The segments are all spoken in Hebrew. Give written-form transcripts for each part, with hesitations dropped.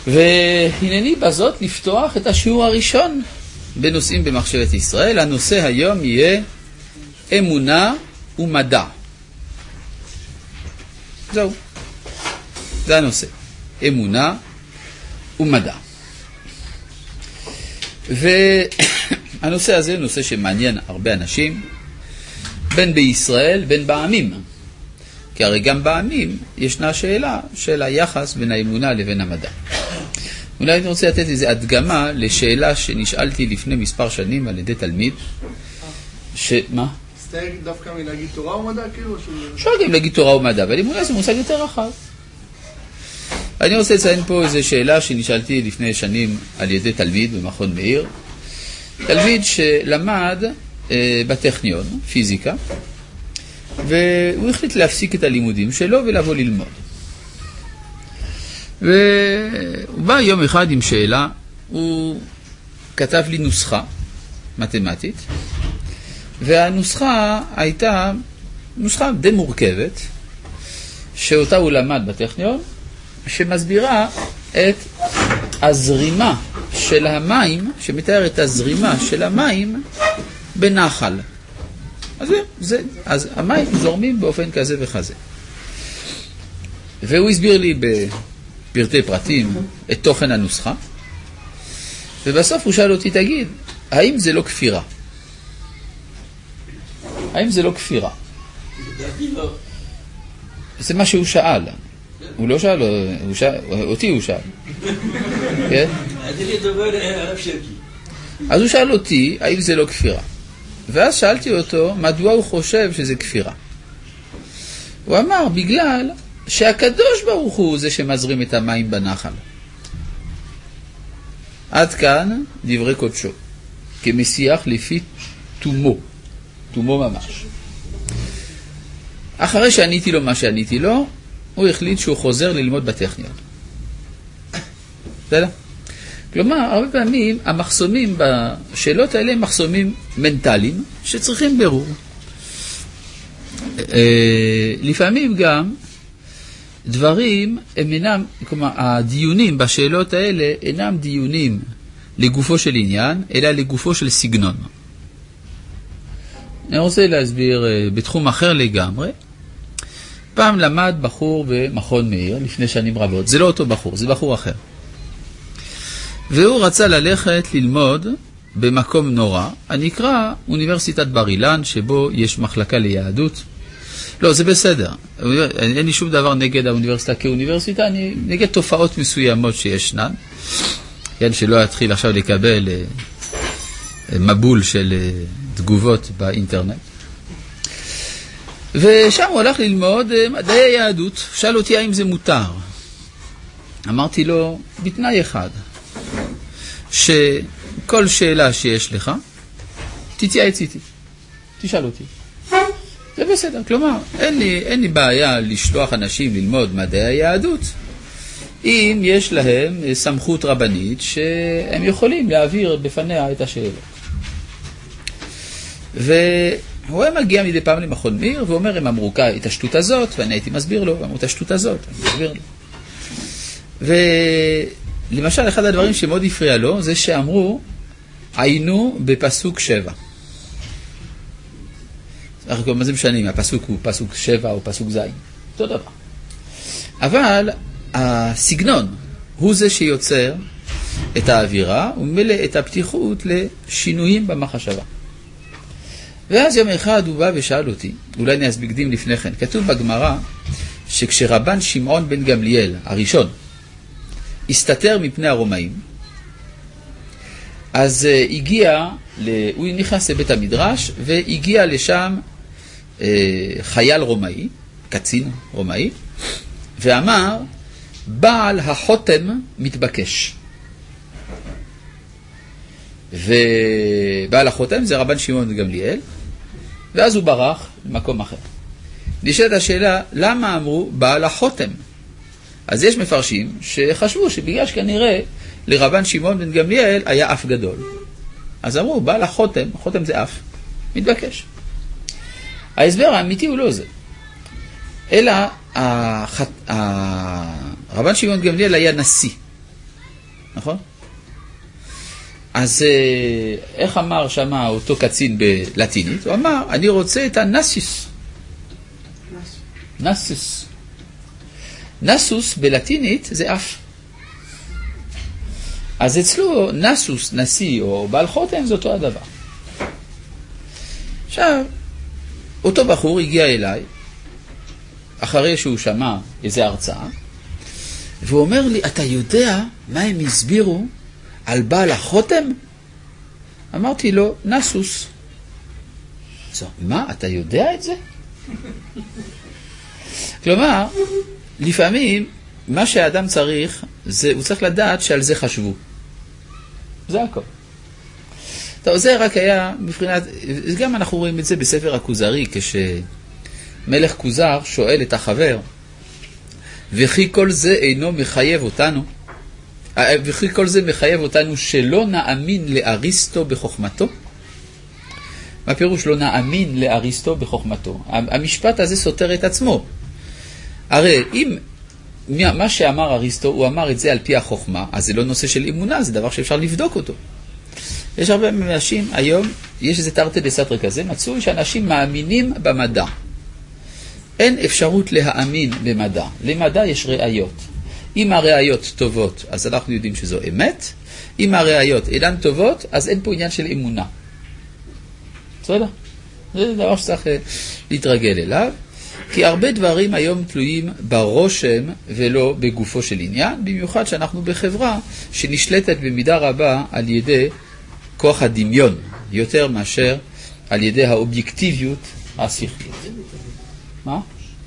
והנני בזאת לפתוח את השיעור הראשון בנושאים במחשבת ישראל. הנושא היום יהיה אמונה ומדע. זהו. זה הנושא. אמונה ומדע. והנושא הזה הוא נושא שמעניין הרבה אנשים, בין בישראל, בין בעמים. כי הרי גם בעמים ישנה שאלה של היחס בין האמונה לבין המדע. אולי אני רוצה לתת איזו הדגמה לשאלה שנשאלתי לפני מספר שנים על ידי תלמיד. מה? מסתייג דווקא מלהגיד תורה ומדע כאילו? אפשר גם להגיד תורה ומדע, אבל אמונה זה מושג יותר רחב. אני רוצה לציין פה איזו שאלה שנשאלתי לפני שנים על ידי תלמיד במכון מאיר. תלמיד שלמד בטכניון, פיזיקה, והוא החליט להפסיק את הלימודים שלו ולבוא ללמוד. והוא בא יום אחד עם שאלה, הוא כתב לי נוסחה מתמטית, והנוסחה הייתה נוסחה די מורכבת, שאותה הוא למד בטכניון, שמסבירה את הזרימה של המים, שמתאר את הזרימה של המים בנחל. אז המים זורמים באופן כזה וכזה. והוא הסביר לי בפרטי פרטים את תוכן הנוסחה, ובסוף הוא שאל אותי, תגיד, האם זה לא כפירה? האם זה לא כפירה? זה מה שהוא שאל. הוא לא שאל, אותי הוא שאל. כן? אז הוא שאל אותי, האם זה לא כפירה? ואז שאלתי אותו, מדוע הוא חושב שזה כפירה? הוא אמר, בגלל שהקדוש ברוך הוא זה שמזרים את המים בנחל. עד כאן דברי קודשו, כמשיח לפי תומו, תומו ממש. אחרי שעניתי לו מה שעניתי לו, הוא החליט שהוא חוזר ללמוד בטכניון. בסדר? כלומר, הרבה פעמים המחסומים בשאלות האלה הם מחסומים מנטליים שצריכים ברור. לפעמים גם דברים הם אינם, כלומר, הדיונים בשאלות האלה אינם דיונים לגופו של עניין, אלא לגופו של סגנון. אני רוצה להסביר בתחום אחר לגמרי. פעם למד בחור במכון מאיר לפני שנים רבות. זה לא אותו בחור, זה בחור אחר. והוא רצה ללכת ללמוד במקום נורא, הנקרא אוניברסיטת בר אילן, שבו יש מחלקה ליהדות. לא, זה בסדר. אין לי שום דבר נגד האוניברסיטה כאוניברסיטה, אני נגד תופעות מסוימות שישנן. כן, שלא אתחיל עכשיו לקבל מבול של תגובות באינטרנט. ושם הוא הלך ללמוד מדעי היהדות. שאל אותי האם זה מותר. אמרתי לו, בתנאי אחד, שכל שאלה שיש לך, תתייעץ איתי, תשאל אותי. זה בסדר. כלומר, אין לי בעיה לשלוח אנשים ללמוד מדעי היהדות, אם יש להם סמכות רבנית שהם יכולים להעביר בפניה את השאלות. והוא היה מגיע מדי פעם למכון מאיר, ואומר, הם אמרו את השטות הזאת, ואני הייתי מסביר לו, אמרו את השטות הזאת, אני מסביר לו. ולמשל, אחד הדברים שמאוד הפריע לו, זה שאמרו, היינו בפסוק 7. מה זה משנים, הפסוק הוא פסוק 7 או פסוק ז', אותו דבר. אבל הסגנון הוא זה שיוצר את האווירה, וממילא את הפתיחות לשינויים במחשבה. ואז יום אחד הוא בא ושאל אותי, אולי אני אסבקדים לפני כן, כתוב בגמרא שכשרבן שמעון בן גמליאל הראשון הסתתר מפני הרומאים, אז הוא נכנס לבית המדרש והגיע לשם חייל רומאי, קצין רומאי, ואמר, בעל החותם מתבקש. ובעל החותם זה רבן שמעון בן גמליאל, ואז הוא ברח למקום אחר. נשאלת השאלה, למה אמרו בעל החותם? אז יש מפרשים שחשבו שבגלל שכנראה לרבן שמעון בן גמליאל היה אף גדול. אז אמרו, בעל החותם, החותם זה אף, מתבקש. ההסבר האמיתי הוא לא זה. אלא רבן שמעון בן גמליאל היה נשיא. נכון? אז איך אמר שמה אותו קצין בלטינית? הוא אמר, אני רוצה את הנאסיס. נאסיס. נאסוס בלטינית זה אף. אז אצלו נאסוס, נשיא או בעל חותם זה אותו הדבר. עכשיו, אותו בחור הגיע אליי, אחרי שהוא שמע איזו הרצאה, והוא אומר לי, אתה יודע מה הם הסבירו על בעל החותם? אמרתי לו, נאסוס. מה, אתה יודע את זה? כלומר, לפעמים מה שהאדם צריך, הוא צריך לדעת שעל זה חשבו. זה הכל. טוב, זה רק היה מבחינת, גם אנחנו רואים את זה בספר הכוזרי, כשמלך כוזר שואל את החבר, וכי כל זה אינו מחייב אותנו, וכי כל זה מחייב אותנו שלא נאמין לאריסטו בחוכמתו? מה פירוש לא נאמין לאריסטו בחוכמתו? המשפט הזה סותר את עצמו. הרי אם מה שאמר אריסטו, הוא אמר את זה על פי החוכמה, אז זה לא נושא של אמונה, זה דבר שאפשר לבדוק אותו. יש הרבה אנשים, היום, יש איזה תרתי דסתרי כזה, מצאו שאנשים מאמינים במדע. אין אפשרות להאמין במדע. למדע יש ראיות. אם הראיות טובות, אז אנחנו יודעים שזו אמת. אם הראיות אינן טובות, אז אין פה עניין של אמונה. בסדר? זה דבר שצריך להתרגל אליו. כי הרבה דברים היום תלויים ברושם ולא בגופו של עניין, במיוחד שאנחנו בחברה שנשלטת במידה רבה על ידי כוח הדמיון, יותר מאשר על ידי האובייקטיביות השכלית. מה?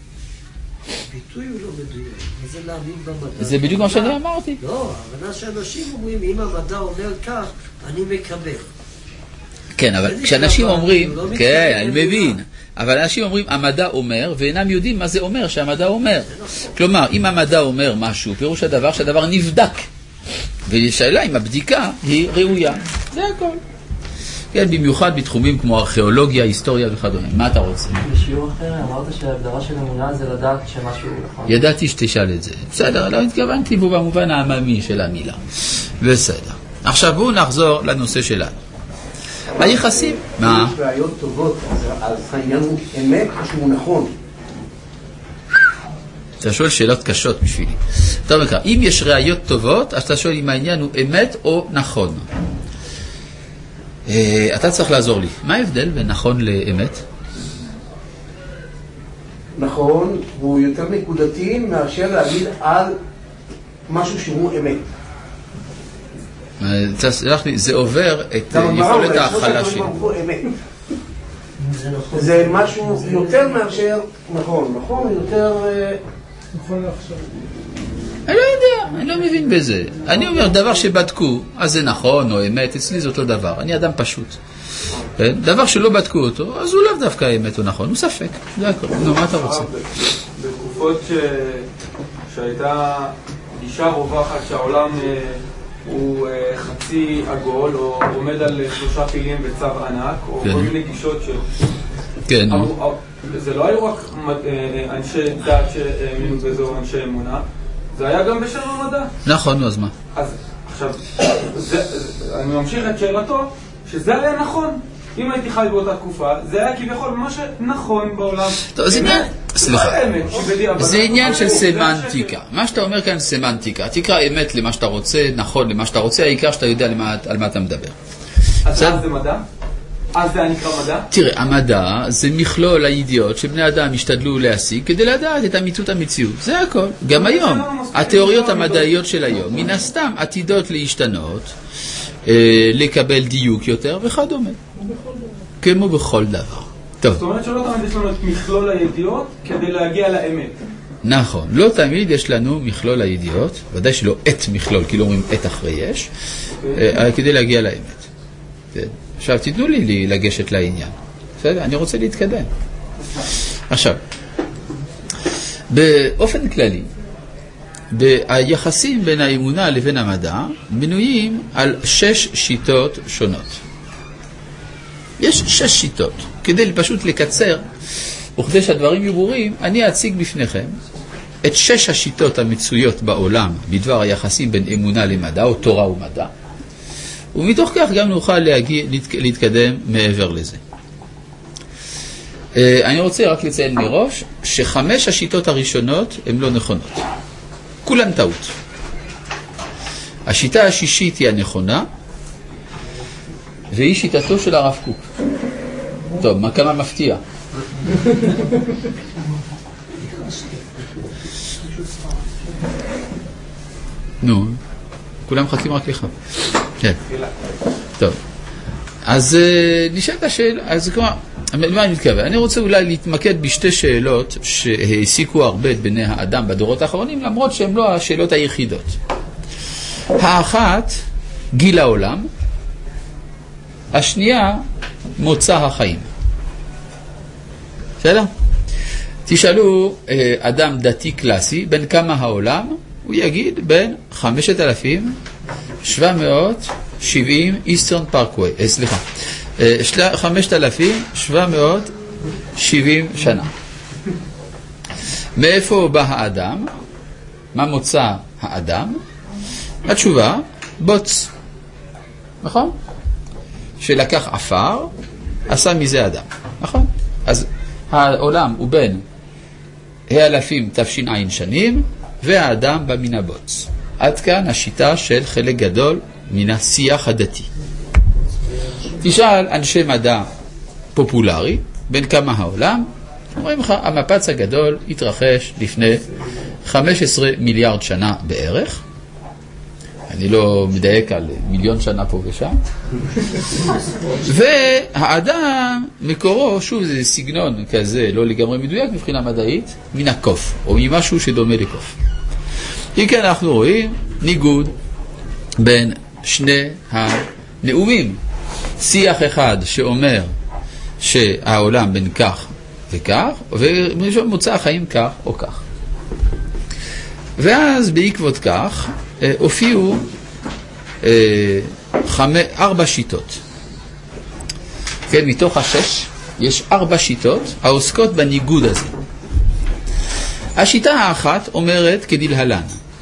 הביטוי הוא לא מדויק, זה להאמין במדע. זה בדיוק מה שאני אמרתי. לא, אבל שאנשים אומרים, אם המדע אומר כך, אני מקבל. כן, אבל כשאנשים אומרים, כן, אני מבין, אבל אנשים אומרים, המדע אומר, ואינם יודעים מה זה אומר שהמדע אומר. כלומר, אם המדע אומר משהו, פירוש הדבר שהדבר נבדק. ולשאלה אם הבדיקה היא ראויה. זה הכל. כן, במיוחד בתחומים כמו ארכיאולוגיה, היסטוריה וכדומה. מה אתה רוצה? בשיעור אחר אמרת שההגדרה של אמונה זה לדעת שמשהו נכון. ידעתי שתשאל את זה. בסדר, לא התכוונתי בו במובן העממי של המילה. בסדר. עכשיו בואו נחזור לנושא שלנו. היחסים, מה? יש ראיות טובות, אז העניין הוא אמת שהוא נכון. אתה שואל שאלות קשות בשבילי. טוב, אם יש ראיות טובות, אז אתה שואל אם העניין הוא אמת או נכון. אתה צריך לעזור לי. מה ההבדל בין נכון לאמת? נכון, הוא יותר נקודתי מאשר להגיד על משהו שהוא אמת. זה עובר את יכולת ההכלה שלי. זה משהו יותר מאשר נכון. נכון יותר... נכון לעכשיו. אני לא יודע, אני לא מבין בזה. אני אומר, דבר שבדקו, אז זה נכון או אמת, אצלי זה אותו דבר. אני אדם פשוט. דבר שלא בדקו אותו, אז הוא לא דווקא אמת או נכון, הוא ספק. זה הכל. נו, מה אתה רוצה? בתקופות שהייתה גישה רווחת שהעולם הוא חצי עגול, או עומד על 3 פילים וצו ענק, או כל מיני גישות כן. זה לא היו רק אנשי דת שהאמינו בזה או אנשי אמונה, זה היה גם בשם המדע. נכון, אז מה? אז עכשיו, אני ממשיך את שאלתו, שזה היה נכון. אם הייתי חי באותה תקופה, זה היה כביכול מה שנכון בעולם. טוב, זה עניין של סמנטיקה. מה שאתה אומר כאן סמנטיקה. תקרא אמת למה שאתה רוצה, נכון למה שאתה רוצה, העיקר שאתה יודע על מה אתה מדבר. אז זה מדע? אז זה נקרא מדע? תראה, המדע זה מכלול הידיעות שבני אדם השתדלו להשיג כדי לדעת את אמיתות המציאות. זה הכל. גם היום, התיאוריות המדעיות של היום, מן הסתם עתידות להשתנות, לקבל דיוק יותר וכדומה. כמו בכל דבר. טוב. זאת אומרת שלא תמיד יש לנו את מכלול הידיעות כדי להגיע לאמת. נכון. לא תמיד יש לנו מכלול הידיעות, ודאי שלא את מכלול, כי לא אומרים את אחרי יש, כדי להגיע לאמת. עכשיו תיתנו לי לגשת לעניין. בסדר? אני רוצה להתקדם. עכשיו, באופן כללי, היחסים בין האמונה לבין המדע בנויים על 6 שיטות שונות. יש 6 שיטות. כדי פשוט לקצר, וכדי שהדברים יהיו ברורים, אני אציג בפניכם את 6 השיטות המצויות בעולם בדבר היחסים בין אמונה למדע, או תורה ומדע, ומתוך כך גם נוכל להתקדם מעבר לזה. אני רוצה רק לציין מראש ש5 השיטות הראשונות הן לא נכונות. כולן טעות. השיטה השישית היא הנכונה, והיא שיטתו של הרב קוק. טוב, מה כמה מפתיע. נו, כולם מחכים רק לך. כן. טוב. אז נשאלת השאלה, אז כלומר, מה אני מתכוון? אני רוצה אולי להתמקד בשתי שאלות שהעסיקו הרבה את בני האדם בדורות האחרונים, למרות שהן לא השאלות היחידות. האחת, גיל העולם. השנייה, מוצא החיים. בסדר? תשאלו אדם דתי קלאסי, בין כמה העולם? הוא יגיד בין 5,770 איסטרן פארקווי, 5,770 שנה. מאיפה בא האדם? מה מוצא האדם? התשובה, בוץ. נכון? שלקח אפר, עשה מזה אדם. נכון? אז העולם הוא בין האלפים תש"ע שנים, והאדם בא מן הבוץ. עד כאן השיטה של חלק גדול מן השיח הדתי. תשאל אנשי מדע פופולרי, בין כמה העולם, אומרים לך, המפץ הגדול התרחש לפני 15 מיליארד שנה בערך. אני לא מדייק על מיליון שנה פה ושם. והאדם מקורו, שוב זה סגנון כזה, לא לגמרי מדויק מבחינה מדעית, מן הקוף, או ממשהו שדומה לקוף. אם כן אנחנו רואים ניגוד בין שני הנאומים. שיח אחד שאומר שהעולם בין כך וכך, ומוצא החיים כך או כך. ואז בעקבות כך הופיעו 4 שיטות. כן, מתוך 6 יש 4 שיטות העוסקות בניגוד הזה. השיטה האחת אומרת כדלהלן.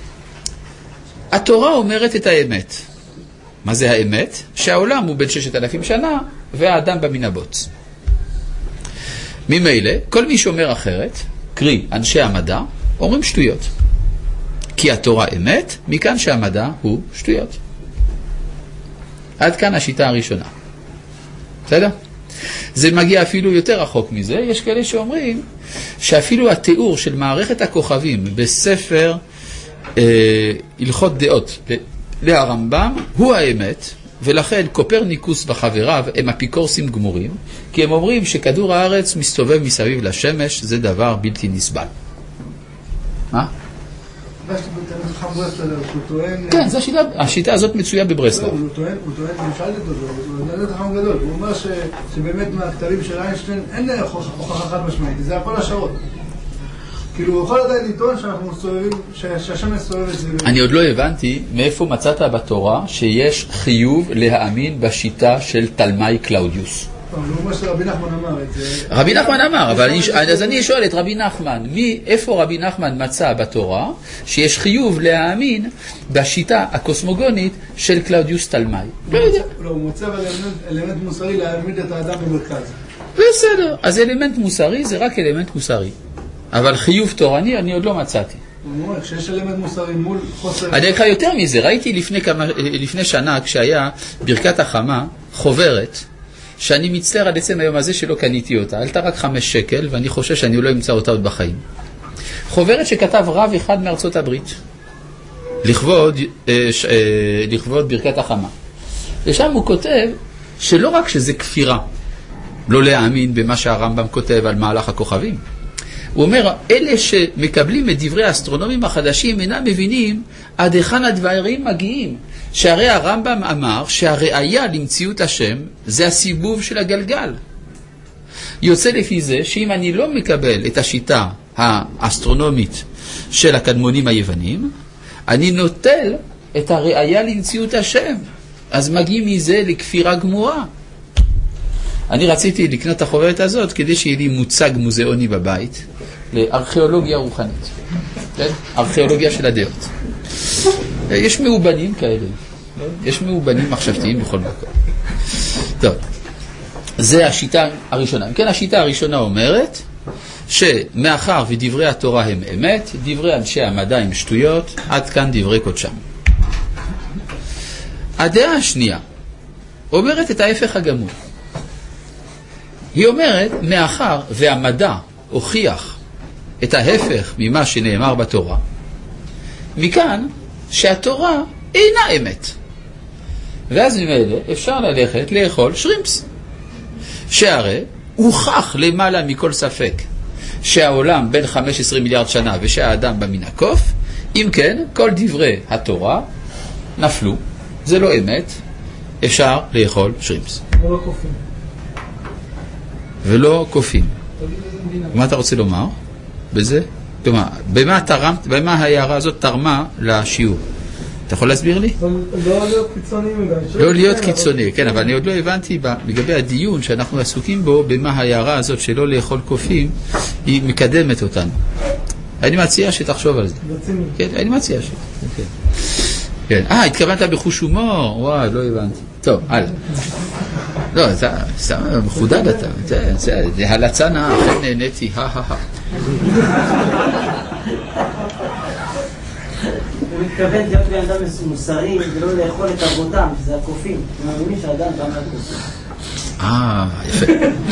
התורה אומרת את האמת. מה זה האמת? שהעולם הוא בין 6,000 שנה והאדם בא מן הבוץ. ממילא, כל מי שאומר אחרת, קרי אנשי המדע, אומרים שטויות. כי התורה אמת, מכאן שהמדע הוא שטויות. עד כאן השיטה הראשונה. בסדר? זה מגיע אפילו יותר רחוק מזה. יש כאלה שאומרים שאפילו התיאור של מערכת הכוכבים בספר הלכות דעות להרמב"ם הוא האמת, ולכן קופרניקוס וחבריו הם אפיקורסים גמורים, כי הם אומרים שכדור הארץ מסתובב מסביב לשמש, זה דבר בלתי נסבל. מה? כן, זו השיטה הזאת מצויה בברסלב. הוא טוען, נשאלתי אותו, הוא נדעת חכם גדול, הוא אומר שבאמת מהכתבים של איינשטיין אין הוכחה חד משמעית, זה הכל השערות. כאילו הוא יכול עדיין לטעון שאנחנו מסתובבים, שהשמש מסתובבת. אני עוד לא הבנתי מאיפה מצאת בתורה שיש חיוב להאמין בשיטה של תלמי קלאודיוס. הוא אומר שרבי נחמן אמר את זה. רבי נחמן אמר, אז אני שואל את רבי נחמן, איפה רבי נחמן מצא בתורה שיש חיוב להאמין בשיטה הקוסמוגונית של קלאודיוס תלמי? לא יודע. לא, הוא מוצא אלמנט מוסרי להעמיד את האדם במרכז. בסדר, אז אלמנט מוסרי זה רק אלמנט מוסרי. אבל חיוב תורני אני עוד לא מצאתי. הוא אומר, כשיש אלמנט מוסרי מול חוסר... אני אקרא יותר מזה, ראיתי לפני שנה כשהיה ברכת החמה, חוברת, שאני מצטער עד עצם היום הזה שלא קניתי אותה, עלתה רק 5 שקל, ואני חושב שאני לא אמצא אותה עוד בחיים. חוברת שכתב רב אחד מארצות הברית, לכבוד ברכת החמה. ושם הוא כותב שלא רק שזה כפירה, לא להאמין במה שהרמב"ם כותב על מהלך הכוכבים, הוא אומר, אלה שמקבלים את דברי האסטרונומים החדשים אינם מבינים עד היכן הדברים מגיעים. שהרי הרמב"ם אמר שהראיה למציאות השם זה הסיבוב של הגלגל. יוצא לפי זה שאם אני לא מקבל את השיטה האסטרונומית של הקדמונים היוונים, אני נוטל את הראיה למציאות השם. אז מגיעים מזה לכפירה גמורה. אני רציתי לקנות את החוברת הזאת כדי שיהיה לי מוצג מוזיאוני בבית לארכיאולוגיה רוחנית. כן? ארכיאולוגיה של הדעות. יש מאובנים כאלה, יש מאובנים מחשבתיים בכל מקום. טוב, זה השיטה הראשונה. כן, השיטה הראשונה אומרת שמאחר ודברי התורה הם אמת, דברי אנשי המדע הם שטויות, עד כאן דברי קודשם. הדעה השנייה אומרת את ההפך הגמור. היא אומרת, מאחר והמדע הוכיח את ההפך ממה שנאמר בתורה, מכאן שהתורה אינה אמת. ואז ממילא אפשר ללכת לאכול שרימפס. שהרי הוכח למעלה מכל ספק שהעולם בין 15 מיליארד שנה ושהאדם בא מן הקוף, אם כן, כל דברי התורה נפלו, זה לא אמת, אפשר לאכול שרימפס. ולא קופים. ולא קופים. מה אתה רוצה לומר בזה? כלומר, במה ההערה הזאת תרמה לשיעור? אתה יכול להסביר לי? לא להיות קיצוני מדי. לא להיות קיצוני, כן, אבל אני עוד לא הבנתי לגבי הדיון שאנחנו עסוקים בו, במה ההערה הזאת שלא לאכול קופים, היא מקדמת אותנו. אני מציע שתחשוב על זה. כן, אני מציע ש... כן. התכוונת בחוש הומור? וואי, לא הבנתי. טוב, הלאה. לא, אתה מחודד אתה. זה הלצן האחר נהניתי, הוא מתכוון להיות לאדם מוסרי ולא לאכול את אבותם, שזה הקופים. הוא מאמין שהאדם גם מהקופים. יפה.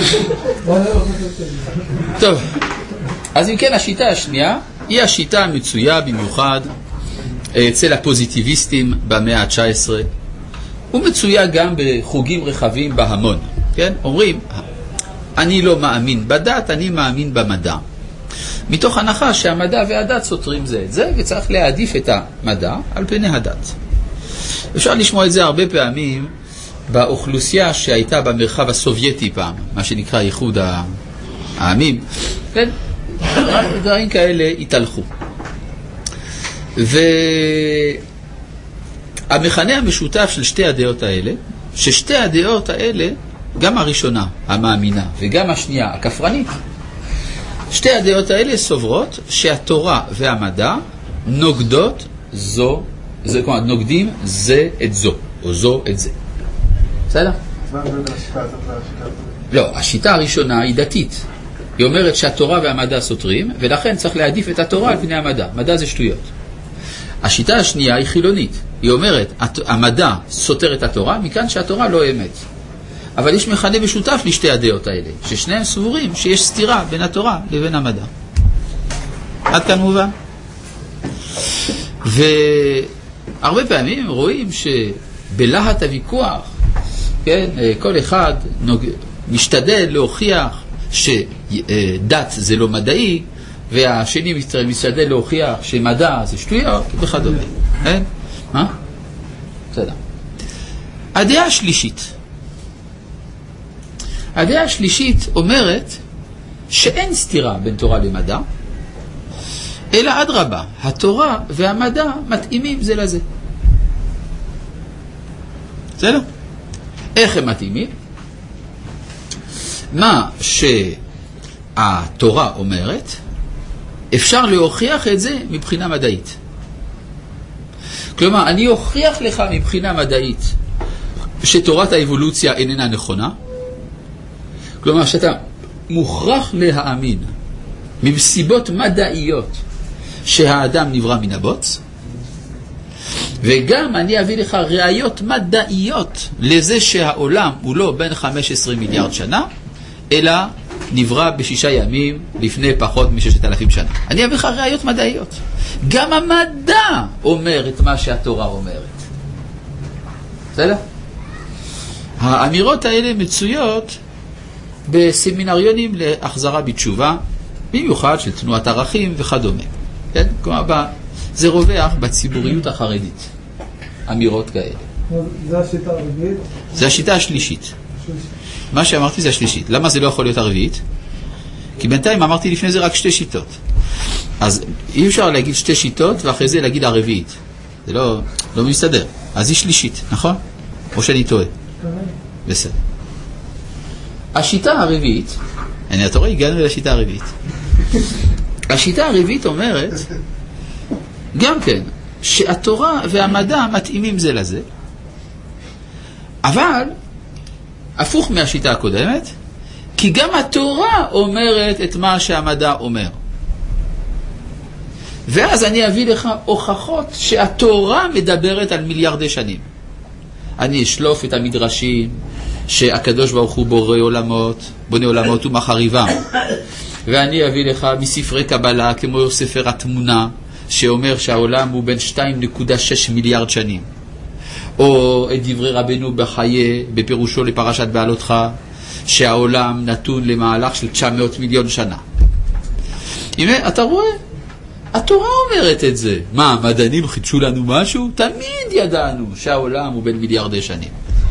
טוב, אז אם כן, השיטה השנייה היא השיטה המצויה במיוחד אצל הפוזיטיביסטים במאה ה-19. הוא מצויה גם בחוגים רחבים בהמון. כן? אומרים, אני לא מאמין בדת, אני מאמין במדע. מתוך הנחה שהמדע והדת סותרים זה את זה, וצריך להעדיף את המדע על פני הדת. אפשר לשמוע את זה הרבה פעמים באוכלוסייה שהייתה במרחב הסובייטי פעם, מה שנקרא איחוד העמים. כן? דברים כאלה התהלכו. והמכנה המשותף של שתי הדעות האלה, ששתי הדעות האלה, גם הראשונה, המאמינה, וגם השנייה, הכפרנית, שתי הדעות האלה סוברות שהתורה והמדע נוגדות כלומר, נוגדים זה את זו, או זו את זה. בסדר? לא, השיטה הראשונה היא דתית. היא אומרת שהתורה והמדע סותרים, ולכן צריך להעדיף את התורה על פני המדע. מדע זה שטויות. השיטה השנייה היא חילונית. היא אומרת, המדע סותר את התורה, מכאן שהתורה לא אמת. אבל יש מכנה משותף לשתי הדעות האלה, ששניהם סבורים שיש סתירה בין התורה לבין המדע. עד כאן מובן. והרבה פעמים רואים שבלהט הוויכוח, כן, כל אחד משתדל להוכיח שדת זה לא מדעי, והשני משתדל להוכיח שמדע זה שטויות וכדומה. כן? מה? בסדר. הדעה השלישית. הדעה השלישית אומרת שאין סתירה בין תורה למדע, אלא אדרבה, התורה והמדע מתאימים זה לזה. בסדר? איך הם מתאימים? מה שהתורה אומרת, אפשר להוכיח את זה מבחינה מדעית. כלומר, אני אוכיח לך מבחינה מדעית שתורת האבולוציה איננה נכונה, כלומר, שאתה מוכרח להאמין מבסיבות מדעיות שהאדם נברא מן הבוץ, וגם אני אביא לך ראיות מדעיות לזה שהעולם הוא לא בין 15 מיליארד שנה, אלא נברא ב6 ימים לפני פחות מ6,000 שנה. אני אביא לך ראיות מדעיות. גם המדע אומר את מה שהתורה אומרת. בסדר? האמירות האלה מצויות בסמינריונים להחזרה בתשובה, במיוחד של תנועת ערכים וכדומה. כן? כלומר, זה רווח בציבוריות החרדית. אמירות כאלה. זה השיטה הרביעית? זה השיטה השלישית. מה שאמרתי זה השלישית. למה זה לא יכול להיות הרביעית? כי בינתיים אמרתי לפני זה רק 2 שיטות. אז אי אפשר להגיד 2 שיטות ואחרי זה להגיד הרביעית. זה לא מסתדר. אז היא שלישית, נכון? או שאני טועה? בסדר. השיטה הרביעית, אתה רואה, הגענו לשיטה הרביעית. השיטה הרביעית אומרת גם כן, שהתורה והמדע מתאימים זה לזה, אבל הפוך מהשיטה הקודמת, כי גם התורה אומרת את מה שהמדע אומר. ואז אני אביא לך הוכחות שהתורה מדברת על מיליארדי שנים. אני אשלוף את המדרשים שהקדוש ברוך הוא בונה עולמות ומחריבם. ואני אביא לך מספרי קבלה כמו ספר התמונה שאומר שהעולם הוא בין 2.6 מיליארד שנים. או את דברי רבנו בחיי בפירושו לפרשת בעלותך שהעולם נתון למהלך של 900 מיליון שנה. הנה, אתה רואה? התורה אומרת את זה. מה, המדענים חידשו לנו משהו? תמיד ידענו שהעולם הוא בין מיליארדי שנים.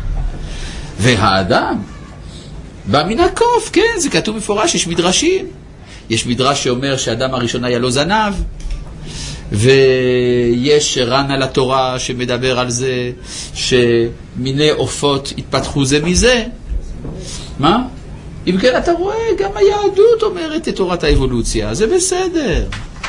והאדם בא מן הקוף, כן, זה כתוב מפורש, יש מדרשים. יש מדרש שאומר שהאדם הראשון היה לו זנב, ויש רן על התורה שמדבר על זה שמיני עופות התפתחו זה מזה. מה? אם כן, אתה רואה, גם היהדות אומרת את תורת האבולוציה, זה בסדר.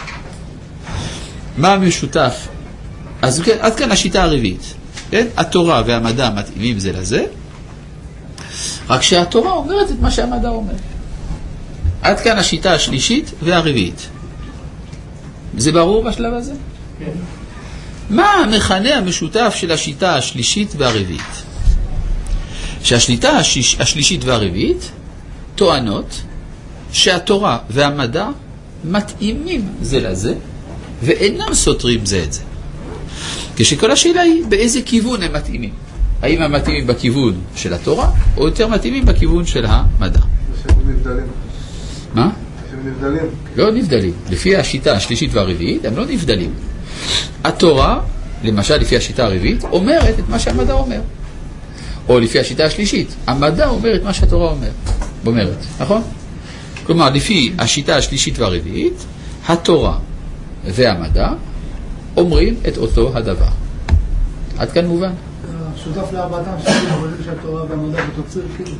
מה המשותף? אז כן, עד כאן השיטה הרביעית. כן? התורה והמדע מתאימים זה לזה, רק שהתורה אומרת את מה שהמדע אומר. עד כאן השיטה השלישית והרביעית. זה ברור בשלב הזה? כן. מה המכנה המשותף של השיטה השלישית והרביעית? שהשליטה השלישית והרביעית טוענות שהתורה והמדע מתאימים זה לזה, ואינם סותרים זה את זה. כשכל השאלה היא באיזה כיוון הם מתאימים. האם הם מתאימים בכיוון של התורה, או יותר מתאימים בכיוון של המדע. נבדלים. מה? הם נבדלים. לא נבדלים. לפי השיטה השלישית והרביעית, הם לא נבדלים. התורה, למשל לפי השיטה הרביעית, אומרת את מה שהמדע אומר. או לפי השיטה השלישית, המדע אומר את מה שהתורה אומרת. נכון? כלומר, לפי השיטה השלישית והרביעית, התורה והמדע אומרים את אותו הדבר. עד כאן מובן? שותף לארבעתם שחושבים שהתורה והמדע בתוצר כאילו.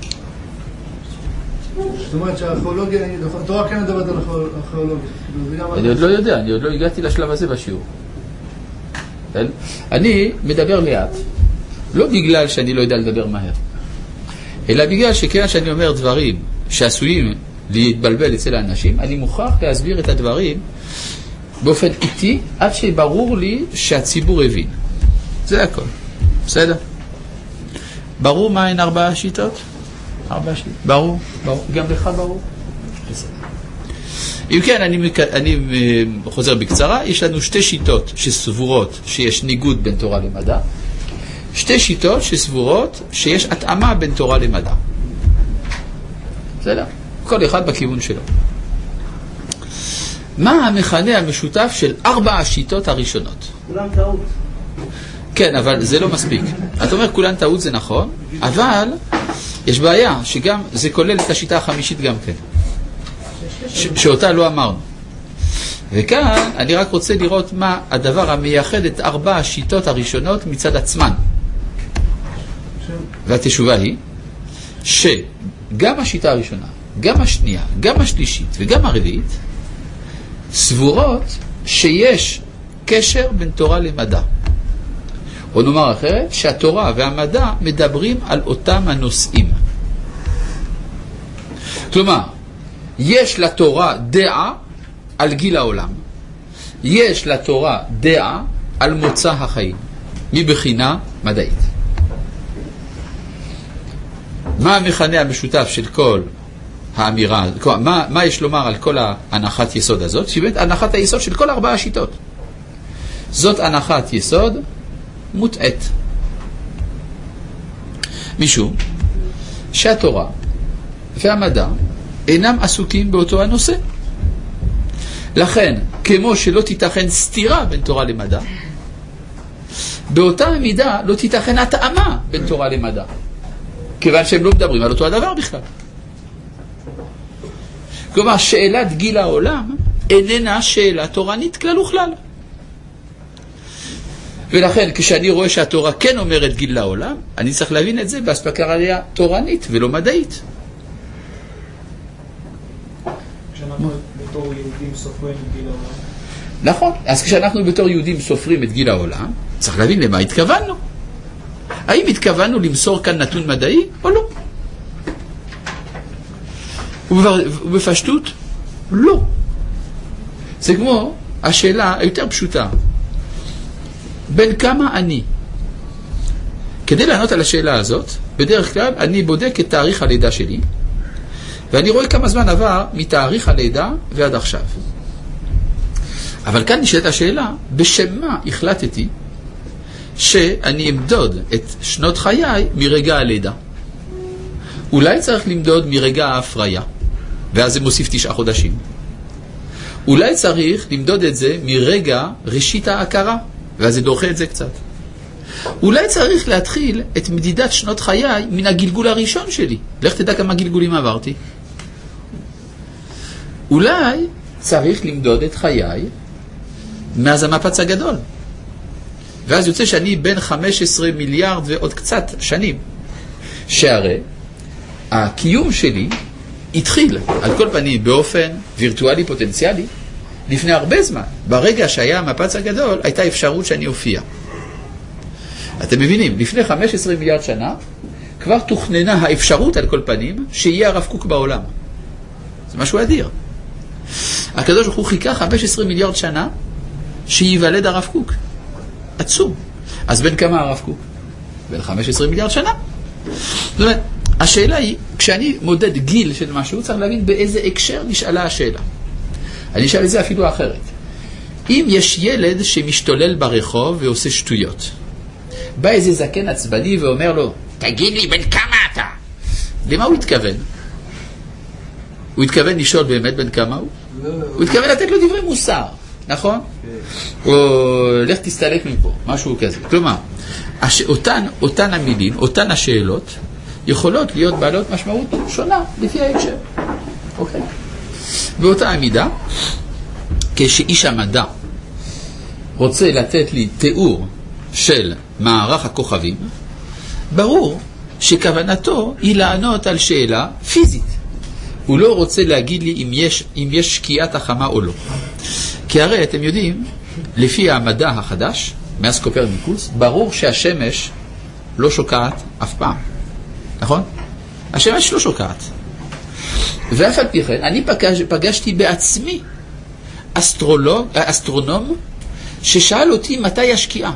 זאת אומרת שהארכיאולוגיה, התורה כן מדברת על הארכיאולוגיה. אני עוד לא יודע, אני עוד לא הגעתי לשלב הזה בשיעור. אני מדבר לאט, לא בגלל שאני לא יודע לדבר מהר, אלא בגלל שכיוון שאני אומר דברים שעשויים להתבלבל אצל האנשים, אני מוכרח להסביר את הדברים באופן איטי, עד שברור לי שהציבור הבין. זה הכל. בסדר? ברור מה הן 4 שיטות? 4 שיטות. ברור? ברור. גם לך ברור? בסדר. אם כן, אני חוזר בקצרה. יש לנו 2 שיטות שסבורות שיש ניגוד בין תורה למדע. 2 שיטות שסבורות שיש התאמה בין תורה למדע. בסדר? כל אחד בכיוון שלו. מה המכנה המשותף של 4 השיטות הראשונות? כולם טעות. כן, אבל זה לא מספיק. את אומר כולן טעות, זה נכון, אבל יש בעיה שגם זה כולל את השיטה החמישית גם כן, שאותה לא אמרנו. וכאן אני רק רוצה לראות מה הדבר המייחד את 4 השיטות הראשונות מצד עצמן. והתשובה היא שגם השיטה הראשונה, גם השנייה, גם השלישית וגם הרביעית סבורות שיש קשר בין תורה למדע. או נאמר אחרת, שהתורה והמדע מדברים על אותם הנושאים. כלומר, יש לתורה דעה על גיל העולם. יש לתורה דעה על מוצא החיים, מבחינה מדעית. מה המכנה המשותף של כל האמירה, מה יש לומר על כל ההנחת יסוד הזאת? שבאמת הנחת היסוד של כל 4 השיטות. זאת הנחת יסוד מוטעת. משום שהתורה והמדע אינם עסוקים באותו הנושא. לכן, כמו שלא תיתכן סתירה בין תורה למדע, באותה מידה לא תיתכן התאמה בין תורה למדע, כיוון שהם לא מדברים על אותו הדבר בכלל. כלומר, שאלת גיל העולם איננה שאלה תורנית כלל וכלל. ולכן, כשאני רואה שהתורה כן אומרת גיל לעולם, אני צריך להבין את זה באספקה עליה תורנית ולא מדעית. כשאנחנו בתור יהודים סופרים גיל העולם? נכון, אז כשאנחנו בתור יהודים סופרים את גיל העולם, צריך להבין למה התכוונו. האם התכוונו למסור כאן נתון מדעי או לא? ובפשטות, לא. זה כמו השאלה היותר פשוטה. בין כמה אני? כדי לענות על השאלה הזאת, בדרך כלל אני בודק את תאריך הלידה שלי, ואני רואה כמה זמן עבר מתאריך הלידה ועד עכשיו. אבל כאן נשאלת השאלה, בשם מה החלטתי שאני אמדוד את שנות חיי מרגע הלידה? אולי צריך למדוד מרגע ההפריה, ואז זה מוסיף 9 חודשים. אולי צריך למדוד את זה מרגע ראשית ההכרה, ואז זה דוחה את זה קצת. אולי צריך להתחיל את מדידת שנות חיי מן הגלגול הראשון שלי. לך תדע כמה גלגולים עברתי. אולי צריך למדוד את חיי מאז המפץ הגדול. ואז יוצא שאני בין 15 מיליארד ועוד קצת שנים. שהרי הקיום שלי התחיל, על כל פנים, באופן וירטואלי פוטנציאלי, לפני הרבה זמן. ברגע שהיה המפץ הגדול, הייתה אפשרות שאני אופיע. אתם מבינים, לפני 15 מיליארד שנה, כבר תוכננה האפשרות על כל פנים, שיהיה הרב קוק בעולם. זה משהו אדיר. הקדוש ברוך הוא חיכה 15 מיליארד שנה, שיוולד הרב קוק. עצום. אז בין כמה הרב קוק? בין 15 מיליארד שנה. זאת אומרת, השאלה היא, כשאני מודד גיל של משהו, צריך להבין באיזה הקשר נשאלה השאלה. אני אשאל את זה אפילו אחרת. אם יש ילד שמשתולל ברחוב ועושה שטויות, בא איזה זקן עצבני ואומר לו, תגיד לי בין כמה אתה? למה הוא התכוון? הוא התכוון לשאול באמת בין כמה הוא? הוא התכוון לתת לו דברי מוסר, נכון? או לך תסתלק מפה, משהו כזה. כלומר, אותן המילים, אותן השאלות, יכולות להיות בעלות משמעות שונה לפי ההקשר. אוקיי. באותה המידה, כשאיש המדע רוצה לתת לי תיאור של מערך הכוכבים, ברור שכוונתו היא לענות על שאלה פיזית. הוא לא רוצה להגיד לי אם יש שקיעת החמה או לא. כי הרי אתם יודעים, לפי המדע החדש, מאז קופרניקוס, ברור שהשמש לא שוקעת אף פעם. נכון? השמש לא שוקעת. ואף על פי כן, אני פגשתי בעצמי אסטרונום ששאל אותי מתי השקיעה.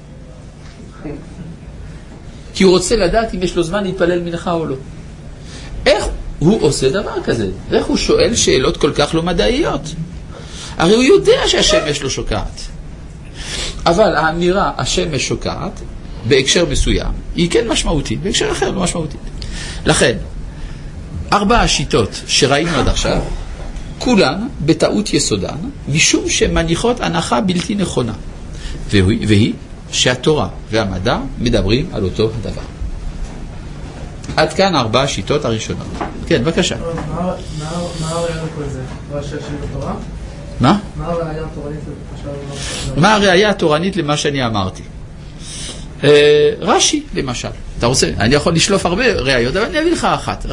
כי הוא רוצה לדעת אם יש לו זמן להתפלל מנחה או לא. איך הוא עושה דבר כזה? איך הוא שואל שאלות כל כך לא מדעיות? הרי הוא יודע שהשמש לא שוקעת. אבל האמירה השמש שוקעת בהקשר מסוים היא כן משמעותית, בהקשר אחר לא משמעותית. לכן 4 השיטות שראינו עד עכשיו, כולן בטעות יסודן, משום שמניחות הנחה בלתי נכונה, והיא שהתורה והמדע מדברים על אותו הדבר. עד כאן 4 השיטות הראשונות. כן, בבקשה. מה הראייה לכל זה? רש"י של התורה? מה? מה הראייה התורנית? מה הראייה התורנית למה שאני אמרתי? רש"י, למשל. אתה רוצה? אני יכול לשלוף הרבה ראיות, אבל אני אביא לך אחת.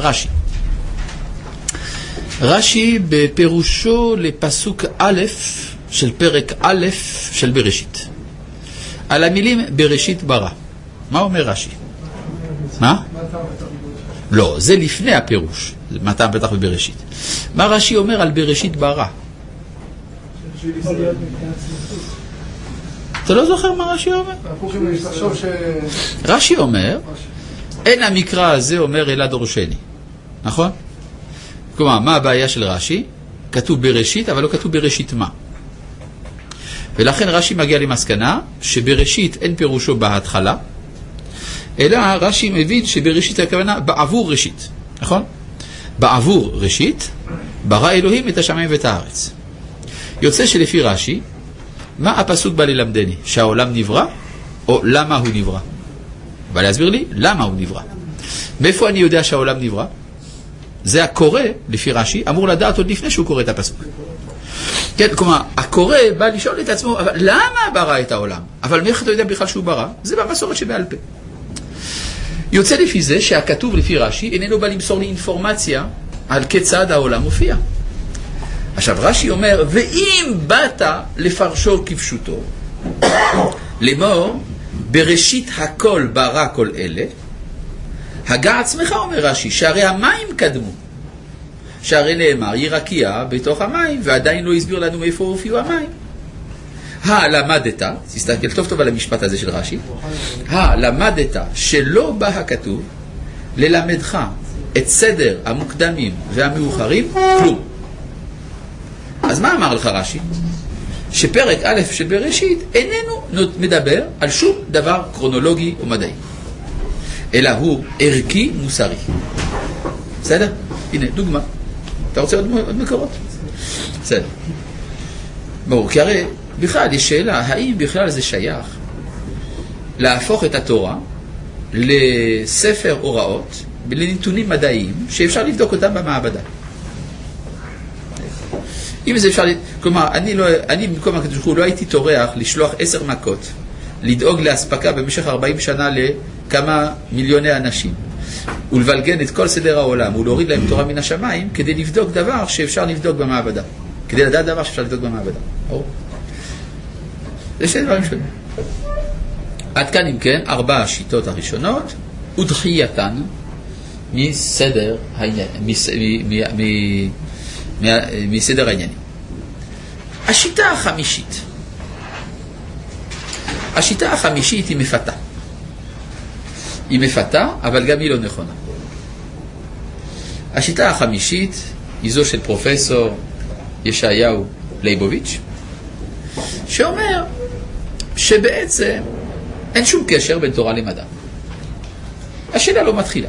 רש"י בפירושו לפסוק א' של פרק א' של בראשית. על המילים בראשית ברא. מה אומר רש"י? מה? לא, זה לפני הפירוש. מה טעם פתח בבראשית? מה רש"י אומר על בראשית ברא? אתה לא זוכר מה רש"י אומר? רש"י אומר, אין המקרא הזה אומר אלא דורשני. נכון? כלומר, מה הבעיה של רש"י? כתוב בראשית, אבל לא כתוב בראשית מה. ולכן רש"י מגיע למסקנה שבראשית אין פירושו בהתחלה, אלא רש"י מבין שבראשית הכוונה בעבור ראשית. נכון? בעבור ראשית, ברא אלוהים את השמיים ואת הארץ. יוצא שלפי רש"י, מה הפסוק בא ללמדני? שהעולם נברא? או למה הוא נברא? בא להסביר לי למה הוא נברא. מאיפה אני יודע שהעולם נברא? זה הקורא, לפי רש"י, אמור לדעת עוד לפני שהוא קורא את הפסוק. כן, כלומר, הקורא בא לשאול את עצמו, אבל למה ברא את העולם? אבל מאיך אתה יודע בכלל שהוא ברא? זה במסורת שבעל פה. יוצא לפי זה שהכתוב לפי רש"י איננו בא למסור לי אינפורמציה על כיצד העולם מופיע. עכשיו רש"י אומר, ואם באת לפרשו כפשוטו, לאמור, בראשית הכל ברא כל אלה, הגה עצמך, אומר רש"י, שהרי המים קדמו, שהרי נאמר, היא רקיעה בתוך המים, ועדיין לא הסביר לנו מאיפה הופיעו המים. למדת, תסתכל טוב טוב על המשפט הזה של רש"י, למדת שלא בא הכתוב ללמדך את סדר המוקדמים והמאוחרים, כלום. אז מה אמר לך רש"י? שפרק א' של בראשית איננו מדבר על שום דבר קרונולוגי או מדעי, אלא הוא ערכי מוסרי. בסדר? הנה, דוגמה. אתה רוצה עוד מקורות? בסדר. ברור, כי הרי בכלל יש שאלה, האם בכלל זה שייך להפוך את התורה לספר הוראות, לנתונים מדעיים, שאפשר לבדוק אותם במעבדה. אם זה אפשר, כלומר, אני במקום הקדוש ברוך הוא לא הייתי טורח לשלוח 10 מכות, לדאוג להספקה במשך 40 שנה לכמה מיליוני אנשים, ולבלגן את כל סדר העולם, ולהוריד להם תורה מן השמיים, כדי לבדוק דבר שאפשר לבדוק במעבדה. כדי לדעת דבר שאפשר לבדוק במעבדה. זה שני דברים שונים. עד כאן, אם כן, 4 השיטות הראשונות, ודחייתן מסדר העניינים. השיטה החמישית. השיטה החמישית היא מפתה. היא מפתה, אבל גם היא לא נכונה. השיטה החמישית היא זו של פרופסור ישעיהו ליבוביץ', שאומר שבעצם אין שום קשר בין תורה למדע. השאלה לא מתחילה.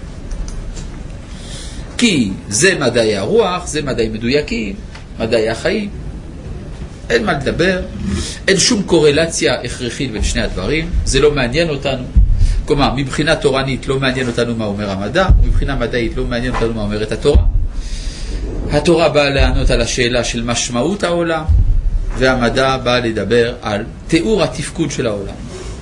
כי זה מדעי הרוח, זה מדעי מדויקים, מדעי החיים. אין מה לדבר, אין שום קורלציה הכרחית בין שני הדברים, זה לא מעניין אותנו. כלומר, מבחינה תורנית לא מעניין אותנו מה אומר המדע, ומבחינה מדעית לא מעניין אותנו מה אומרת התורה. התורה באה לענות על השאלה של משמעות העולם, והמדע בא לדבר על תיאור התפקוד של העולם.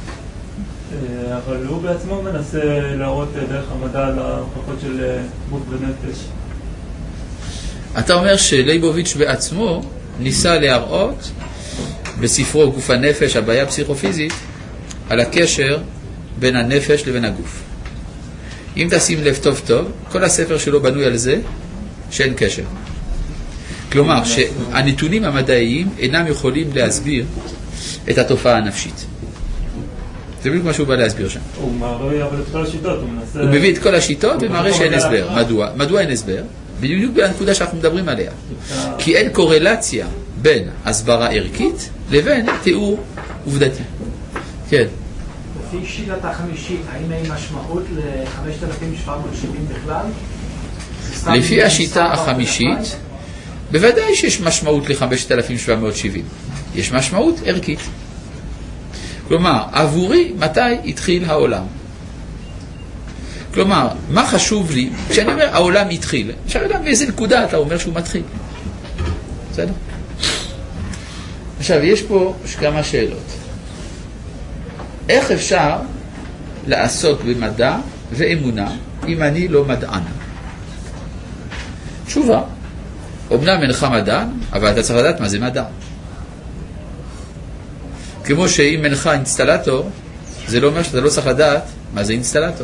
אבל הוא בעצמו מנסה להראות דרך המדע להוכחות של גוף ונפש. אתה אומר שליבוביץ' בעצמו ניסה להראות בספרו גוף הנפש, הבעיה פסיכופיזית, על הקשר בין הנפש לבין הגוף. אם תשים לב טוב טוב, כל הספר שלו בנוי על זה שאין קשר. כלומר, שהנתונים המדעיים אינם יכולים להסביר את התופעה הנפשית. זה בדיוק מה שהוא בא להסביר שם. הוא מראה אבל את כל השיטות, הוא מביא את כל השיטות ומראה שאין הסבר. מדוע? מדוע אין הסבר? בדיוק בנקודה שאנחנו מדברים עליה. כי אין קורלציה בין הסברה ערכית לבין תיאור עובדתי. כן. לפי שיטת החמישית, האם אין משמעות ל-5,770 בכלל? לפי השיטה החמישית, בוודאי שיש משמעות ל-5,770. יש משמעות ערכית. כלומר, עבורי מתי התחיל העולם? כלומר, מה חשוב לי? כשאני אומר העולם התחיל, אפשר לדעת באיזה נקודה אתה אומר שהוא מתחיל. בסדר? עכשיו, יש פה כמה שאלות. איך אפשר לעסוק במדע ואמונה אם אני לא מדען? תשובה, אמנם אינך מדען, אבל אתה צריך לדעת מה זה מדע. כמו שאם אינך אינסטלטור, זה לא אומר שאתה לא צריך לדעת מה זה אינסטלטור.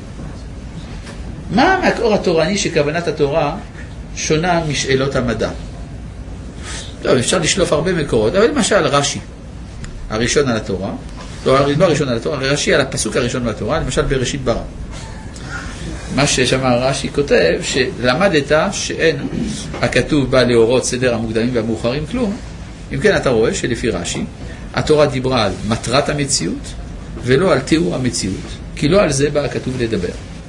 מה המקור התורני שכוונת התורה שונה משאלות המדע? טוב, אפשר לשלוף הרבה מקורות, אבל למשל רש"י, הראשון על התורה, לא הראשון על התורה, רש"י על הפסוק הראשון בתורה, למשל בראשית ברא. מה ששמע רש"י כותב, שלמדת שאין הכתוב בא להורות סדר המוקדמים והמאוחרים כלום. אם כן, אתה רואה שלפי רש"י, התורה דיברה על מטרת המציאות, ולא על תיאור המציאות, כי לא על זה בא הכתוב לדבר.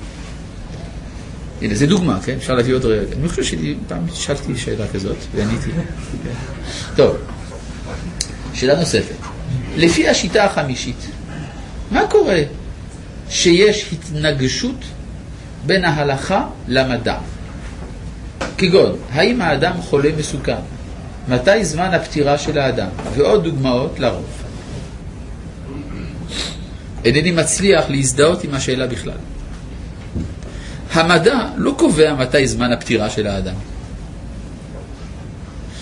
הנה, זה דוגמה, כן? אפשר להביא עוד רגע. אני חושב שפעם שאלתי שאלה כזאת, ועניתי. טוב, שאלה נוספת. לפי השיטה החמישית, מה קורה שיש התנגשות בין ההלכה למדע? כגון, האם האדם חולה מסוכן? מתי זמן הפטירה של האדם? ועוד דוגמאות לרוב. אינני מצליח להזדהות עם השאלה בכלל. המדע לא קובע מתי זמן הפטירה של האדם.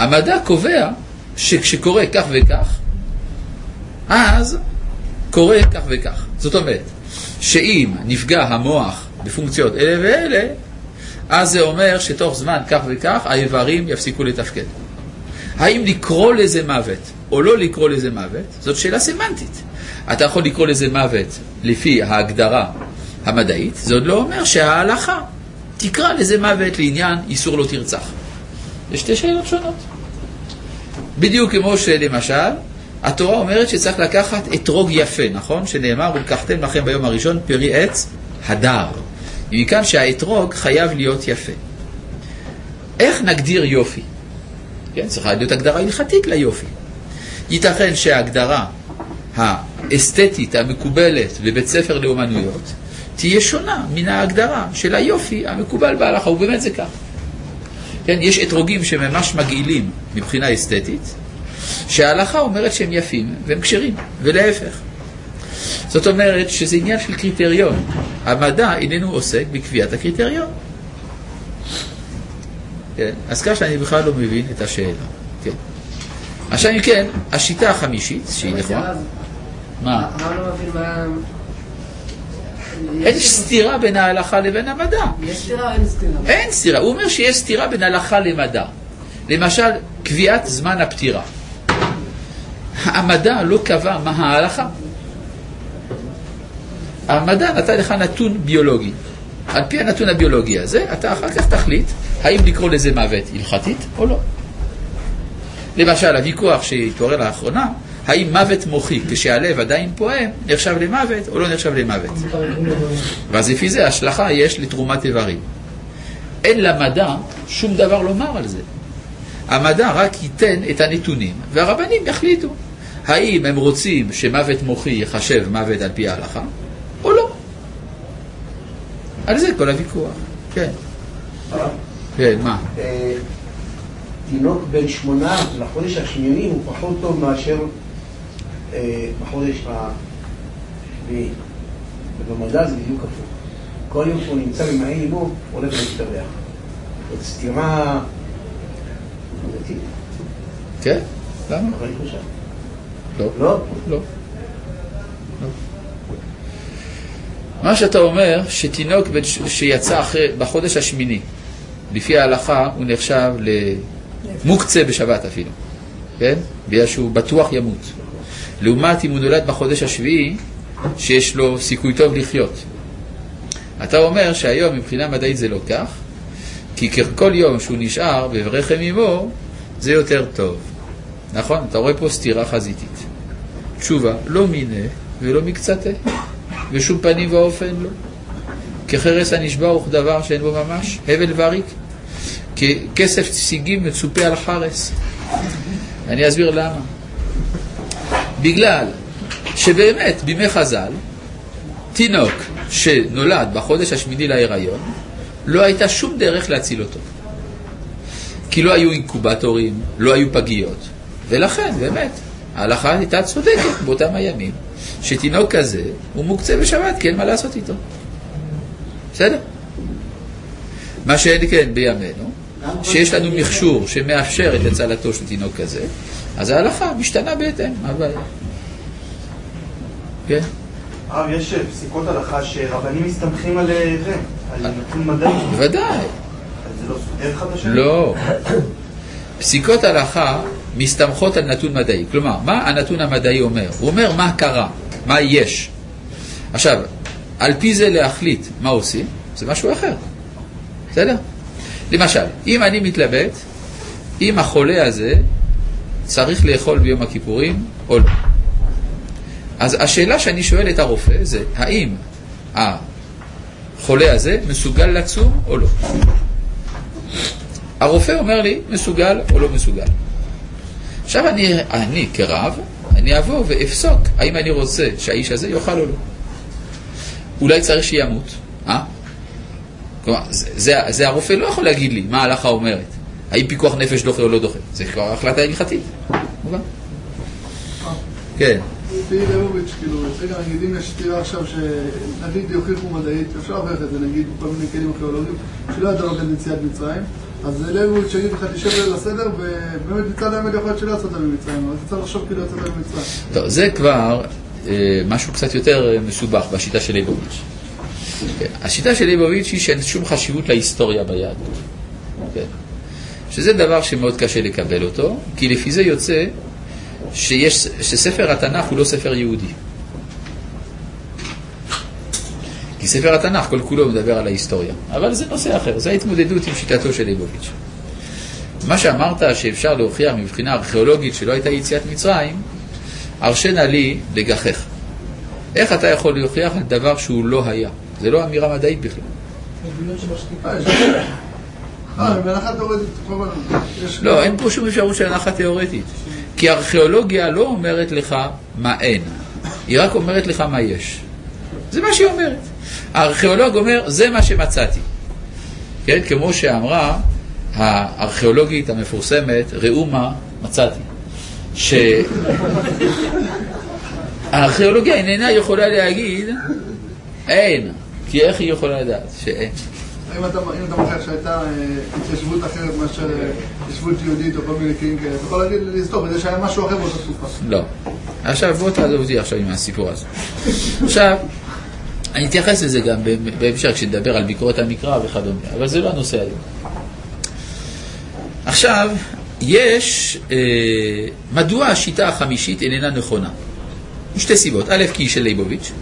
המדע קובע שכשקורה כך וכך, אז קורה כך וכך. זאת אומרת, שאם נפגע המוח בפונקציות אלה ואלה, אז זה אומר שתוך זמן כך וכך האיברים יפסיקו לתפקד. האם לקרוא לזה מוות או לא לקרוא לזה מוות, זאת שאלה סמנטית. אתה יכול לקרוא לזה מוות לפי ההגדרה המדעית, זה עוד לא אומר שההלכה תקרא לזה מוות לעניין איסור לא תרצח. יש שתי שאלות שונות. בדיוק כמו שלמשל, התורה אומרת שצריך לקחת אתרוג יפה, נכון? שנאמר, ולקחתם לכם ביום הראשון פרי עץ הדר. מכאן שהאתרוג חייב להיות יפה. איך נגדיר יופי? כן, צריכה להיות הגדרה הלכתית ליופי. ייתכן שההגדרה האסתטית המקובלת בבית ספר לאומנויות תהיה שונה מן ההגדרה של היופי המקובל בהלכה, ובאמת זה כך. כן, יש אתרוגים שממש מגעילים מבחינה אסתטית, שההלכה אומרת שהם יפים והם כשרים, ולהפך. זאת אומרת שזה עניין של קריטריון. המדע איננו עוסק בקביעת הקריטריון. כן, אז כך שאני בכלל לא מבין את השאלה. כן. עכשיו כן, השיטה החמישית, שהיא נכונה. מה? מה לא מבין מה... אין סתירה בין ההלכה לבין המדע. יש סתירה או אין סתירה? אין סתירה. הוא אומר שיש סתירה בין הלכה למדע. למשל, קביעת זמן הפטירה. המדע לא קבע מה ההלכה. המדע נתן לך נתון ביולוגי. על פי הנתון הביולוגי הזה, אתה אחר כך תחליט האם לקרוא לזה מוות הלכתית או לא. למשל, הוויכוח שהתעורר לאחרונה, האם מוות מוחי כשהלב עדיין פועם נחשב למוות או לא נחשב למוות. ואז לפי זה השלכה יש לתרומת איברים. אין למדע שום דבר לומר על זה. המדע רק ייתן את הנתונים והרבנים יחליטו האם הם רוצים שמוות מוחי יחשב מוות על פי ההלכה או לא. על זה כל הוויכוח. כן. כן, מה? תינוק בן 8 לחודש השמיני הוא פחות טוב מאשר בחודש השביעי. ובמדע זה בדיוק הפוך. כל יום שהוא נמצא במעי ליבו, הולך להשתבח. זאת סתירה דתית. כן? למה? אבל אני חושב. לא. לא? לא. מה שאתה אומר, שתינוק שיצא בחודש השמיני, לפי ההלכה הוא נחשב למוקצה בשבת אפילו, כן? בגלל שהוא בטוח ימות. לעומת אם הוא נולד בחודש השביעי, שיש לו סיכוי טוב לחיות. אתה אומר שהיום מבחינה מדעית זה לא כך, כי כל יום שהוא נשאר בברחם אמו, זה יותר טוב. נכון? אתה רואה פה סתירה חזיתית. תשובה, לא מיני ולא מקצתה. ושום פנים ואופן לא. כחרס הנשבע הוא דבר שאין בו ממש, הבל וריק. ככסף סיגים מצופה על חרס. אני אסביר למה. בגלל שבאמת בימי חז"ל, תינוק שנולד בחודש השמיני להיריון, לא הייתה שום דרך להציל אותו. כי לא היו אינקובטורים, לא היו פגיות. ולכן, באמת, ההלכה הייתה צודקת באותם הימים. שתינוק כזה הוא מוקצה בשבת, כי אין מה לעשות איתו. בסדר? מה שאין כן בימינו, שיש לנו מכשור שמאפשר את הצלתו של תינוק כזה, אז ההלכה משתנה בהתאם. אבל... כן? הרב, יש פסיקות הלכה שרבנים מסתמכים על זה, על נתון מדעי. בוודאי. אז זה לא סותר חדשה? לא. פסיקות הלכה מסתמכות על נתון מדעי. כלומר, מה הנתון המדעי אומר? הוא אומר מה קרה, מה יש. עכשיו, על פי זה להחליט מה עושים, זה משהו אחר. בסדר? למשל, אם אני מתלבט, אם החולה הזה צריך לאכול ביום הכיפורים או לא. אז השאלה שאני שואל את הרופא זה, האם החולה הזה מסוגל לצום או לא? הרופא אומר לי, מסוגל או לא מסוגל. עכשיו אני כרב, אני אבוא ואפסוק, האם אני רוצה שהאיש הזה יאכל או לא. אולי צריך שימות. כלומר, זה הרופא לא יכול להגיד לי מה ההלכה אומרת. האם פיקוח נפש דוחה או לא דוחה. זה כבר החלטה הלכתית. מובן? כן. לפי ליבוביץ', כאילו, רגע, נגיד אם יש סתירה עכשיו שנגיד יוכיחו מדעית, אפשר להוכיח את זה, נגיד כל מיני כלים ארכיאולוגיים, שלא ידעו לכם יציאת מצרים, אז ליבוביץ' יגיד לך תשב ליל הסדר, ובאמת מצד האמת יכול להיות שלא יצאת ממצרים, אבל אתה צריך לחשוב כאילו יצאת ממצרים. טוב, זה כבר משהו קצת יותר מסובך בשיטה של ליבוביץ'. השיטה של ליבוביץ' היא שאין שום חשיבות להיסטוריה ביהדות. שזה דבר שמאוד קשה לקבל אותו, כי לפי זה יוצא שספר התנ"ך הוא לא ספר יהודי. כי ספר התנ"ך כל כולו מדבר על ההיסטוריה. אבל זה נושא אחר, זה ההתמודדות עם שיטתו של ליבוביץ'. מה שאמרת שאפשר להוכיח מבחינה ארכיאולוגית שלא הייתה יציאת מצרים, הרשנה לי לגחך. איך אתה יכול להוכיח על דבר שהוא לא היה? זה לא אמירה מדעית בכלל. בהנחה תיאורטית. לא, אין פה שום אפשרות של הנחה תיאורטית. כי הארכיאולוגיה לא אומרת לך מה אין. היא רק אומרת לך מה יש. זה מה שהיא אומרת. הארכיאולוג אומר, זה מה שמצאתי. כן? כמו שאמרה הארכיאולוגית המפורסמת, ראו מה מצאתי. הארכיאולוגיה איננה יכולה להגיד, אין. כי איך היא יכולה לדעת שאין? אם אתה מוכר שהייתה התיישבות אחרת מאשר התיישבות יהודית או כל מיני קרים כאלה, אתה יכול להגיד לסתור בזה שהיה משהו אחר באותה תקופה. לא. עכשיו בוא תעזוב אותי עכשיו עם הסיפור הזה. עכשיו, אני אתייחס לזה גם בהמשך כשנדבר על ביקורת המקרא וכדומה, אבל זה לא הנושא היום. עכשיו, יש, מדוע השיטה החמישית איננה נכונה? משתי סיבות. א', כי היא של ליבוביץ'.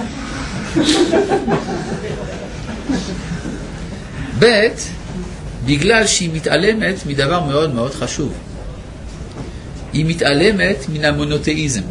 ב', בגלל שהיא מתעלמת מדבר מאוד מאוד חשוב. היא מתעלמת מן המונותאיזם.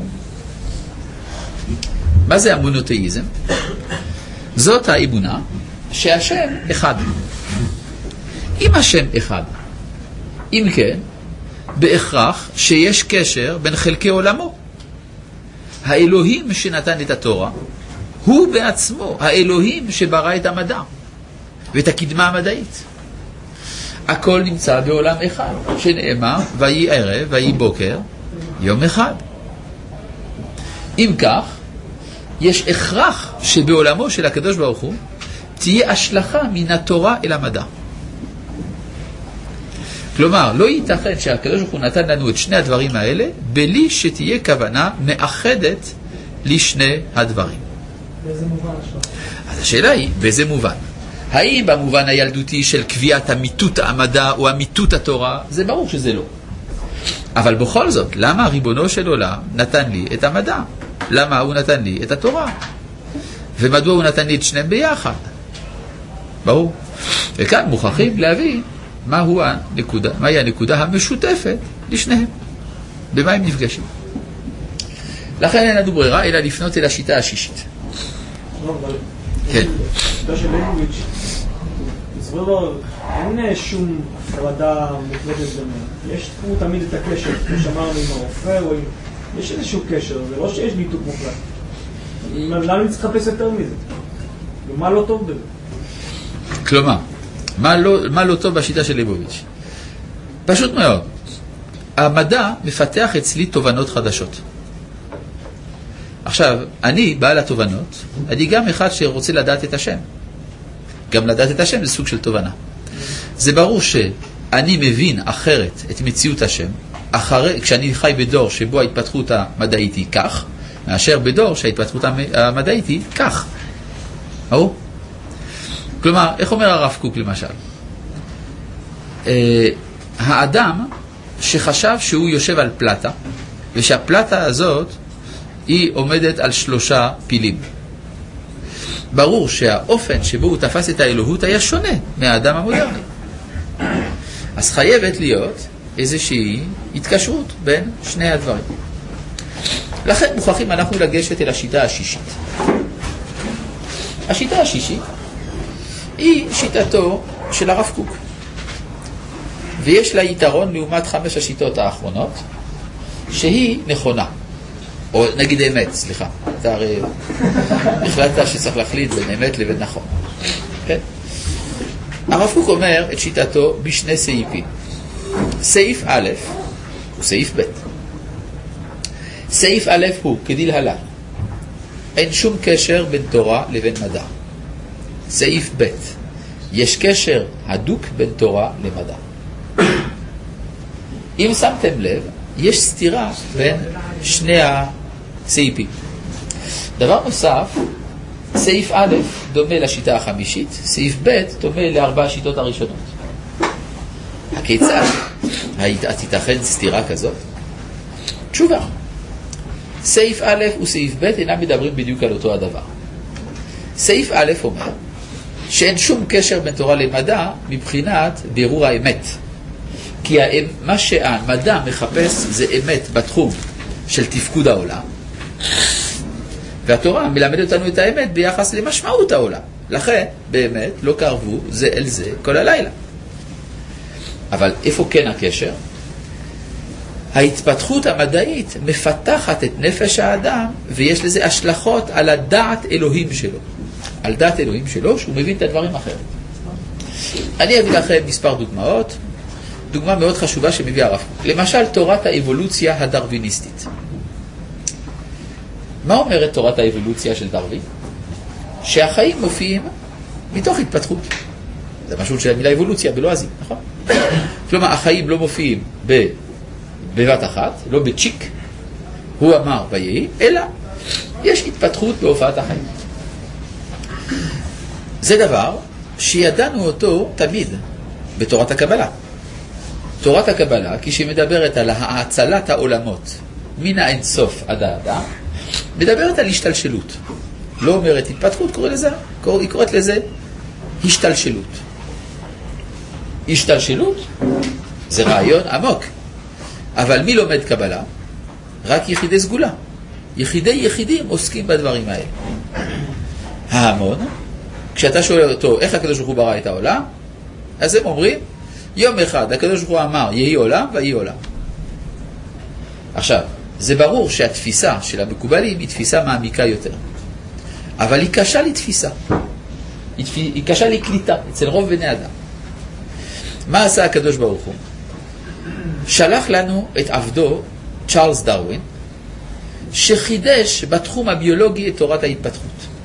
מה זה המונותאיזם? זאת האמונה שהשם אחד. אם השם אחד, אם כן, בהכרח שיש קשר בין חלקי עולמו. האלוהים שנתן את התורה, הוא בעצמו האלוהים שברא את המדע ואת הקדמה המדעית. הכל נמצא בעולם אחד, שנאמר, ויהי ערב, ויהי בוקר, יום אחד. אם כך, יש הכרח שבעולמו של הקדוש ברוך הוא תהיה השלכה מן התורה אל המדע. כלומר, לא ייתכן שהקדוש ברוך הוא נתן לנו את שני הדברים האלה בלי שתהיה כוונה מאחדת לשני הדברים. באיזה מובן השלכה? אז השאלה היא, באיזה מובן? האם במובן הילדותי של קביעת אמיתות המדע או אמיתות התורה? זה ברור שזה לא. אבל בכל זאת, למה ריבונו של עולם נתן לי את המדע? למה הוא נתן לי את התורה? ומדוע הוא נתן לי את שניהם ביחד? ברור. וכאן מוכרחים להבין מהי הנקודה המשותפת לשניהם. במה הם נפגשים? לכן אין לנו ברירה אלא לפנות אל השיטה השישית. כן. השיטה של ליבוביץ' בסופו של דבר אין שום הפרדה מוחלטת ביניהם. יש תמיד את הקשר, כמו שאמרנו עם הרופא, או יש איזשהו קשר, זה לא שיש ניתוק מוחלט. למה אני צריך לחפש יותר מזה? ומה לא טוב בזה? כלומר, מה לא טוב בשיטה של ליבוביץ'? פשוט מאוד. המדע מפתח אצלי תובנות חדשות. עכשיו, אני בעל התובנות, אני גם אחד שרוצה לדעת את השם. גם לדעת את השם זה סוג של תובנה. זה ברור שאני מבין אחרת את מציאות השם, כשאני חי בדור שבו ההתפתחות המדעית היא כך, מאשר בדור שההתפתחות המדעית היא כך. ראו? כלומר, איך אומר הרב קוק למשל? האדם שחשב שהוא יושב על פלטה, ושהפלטה הזאת היא עומדת על 3 פילים. ברור שהאופן שבו הוא תפס את האלוהות היה שונה מהאדם המודרני. אז חייבת להיות איזושהי התקשרות בין שני הדברים. לכן מוכרחים אנחנו לגשת אל השיטה השישית. השיטה השישית היא שיטתו של הרב קוק. ויש לה יתרון לעומת 5 השיטות האחרונות, שהיא נכונה. או נגיד אמת, סליחה. אתה הרי החלטת שצריך להחליט בין אמת לבין נכון. כן? הרב קוק אומר את שיטתו בשני סעיפים. סעיף א' הוא סעיף ב'. סעיף א' הוא כדלהלן, אין שום קשר בין תורה לבין מדע. סעיף ב', יש קשר הדוק בין תורה למדע. אם שמתם לב, יש סתירה בין שני הסעיפים. דבר נוסף, סעיף א' דומה לשיטה החמישית, סעיף ב' דומה לארבע השיטות הראשונות. הכיצד? תיתכן סתירה כזאת? תשובה. סעיף א' וסעיף ב' אינם מדברים בדיוק על אותו הדבר. סעיף א' אומר שאין שום קשר בין תורה למדע מבחינת בירור האמת. כי מה שהמדע מחפש זה אמת בתחום של תפקוד העולם, והתורה מלמדת אותנו את האמת ביחס למשמעות העולם. לכן, באמת, לא קרבו זה אל זה כל הלילה. אבל איפה כן הקשר? ההתפתחות המדעית מפתחת את נפש האדם, ויש לזה השלכות על הדעת אלוהים שלו. על דעת אלוהים שלו, שהוא מבין את הדברים אחרת. אני אביא לכם מספר דוגמאות. דוגמה מאוד חשובה שמביא הרב קוק. למשל, תורת האבולוציה הדרוויניסטית. מה אומרת תורת האבולוציה של דרווין? שהחיים מופיעים מתוך התפתחות. זה משהו של המילה אבולוציה בלועזי, נכון? כלומר, החיים לא מופיעים בבת אחת, לא בצ'יק, הוא אמר ויהי, אלא יש התפתחות בהופעת החיים. זה דבר שידענו אותו תמיד בתורת הקבלה. תורת הקבלה, כשהיא מדברת על האצלת העולמות מן האינסוף עד האדם, מדברת על השתלשלות. לא אומרת התפתחות, היא קוראת לזה השתלשלות. השתלשלות זה רעיון עמוק. אבל מי לומד קבלה? רק יחידי סגולה. יחידים עוסקים בדברים האלה. ההמון, כשאתה שואל אותו איך הקדוש ברוך הוא ברא את העולם, אז הם אומרים, יום אחד הקדוש ברוך הוא אמר יהי עולם ויהי עולם. עכשיו, זה ברור שהתפיסה של המקובלים היא תפיסה מעמיקה יותר. אבל היא קשה לתפיסה. היא קשה לקליטה אצל רוב בני אדם. מה עשה הקדוש ברוך הוא? שלח לנו את עבדו, צ'ארלס דרווין, שחידש בתחום הביולוגי את תורת ההתפתחות.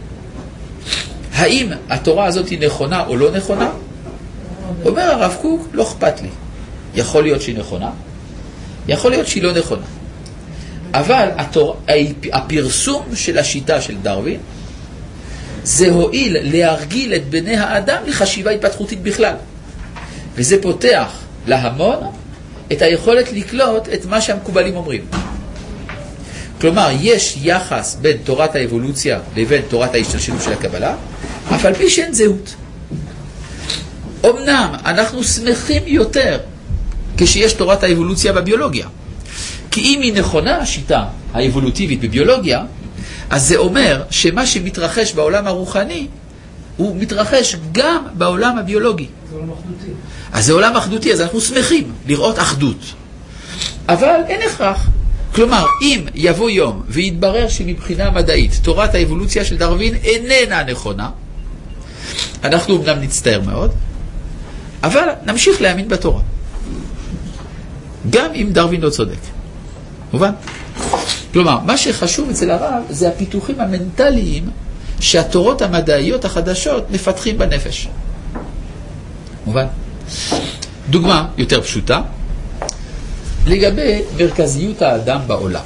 האם התורה הזאת היא נכונה או לא נכונה? אומר הרב קוק, לא אכפת לי. יכול להיות שהיא נכונה, יכול להיות שהיא לא נכונה. אבל הפרסום של השיטה של דרווין, זה הועיל להרגיל את בני האדם לחשיבה התפתחותית בכלל. וזה פותח להמון את היכולת לקלוט את מה שהמקובלים אומרים. כלומר, יש יחס בין תורת האבולוציה לבין תורת ההשתלשלות של הקבלה, אף על פי שאין זהות. אמנם אנחנו שמחים יותר כשיש תורת האבולוציה בביולוגיה. כי אם היא נכונה, השיטה האבולוטיבית בביולוגיה, אז זה אומר שמה שמתרחש בעולם הרוחני, הוא מתרחש גם בעולם הביולוגי. זה עולם אחדותי. אז זה עולם אחדותי, אז אנחנו שמחים לראות אחדות. אבל אין הכרח. כלומר, אם יבוא יום ויתברר שמבחינה מדעית תורת האבולוציה של דרווין איננה נכונה, אנחנו אמנם נצטער מאוד, אבל נמשיך להאמין בתורה. גם אם דרווין לא צודק. מובן? כלומר, מה שחשוב אצל הרב זה הפיתוחים המנטליים שהתורות המדעיות החדשות מפתחים בנפש. מובן? דוגמה יותר פשוטה, לגבי מרכזיות האדם בעולם.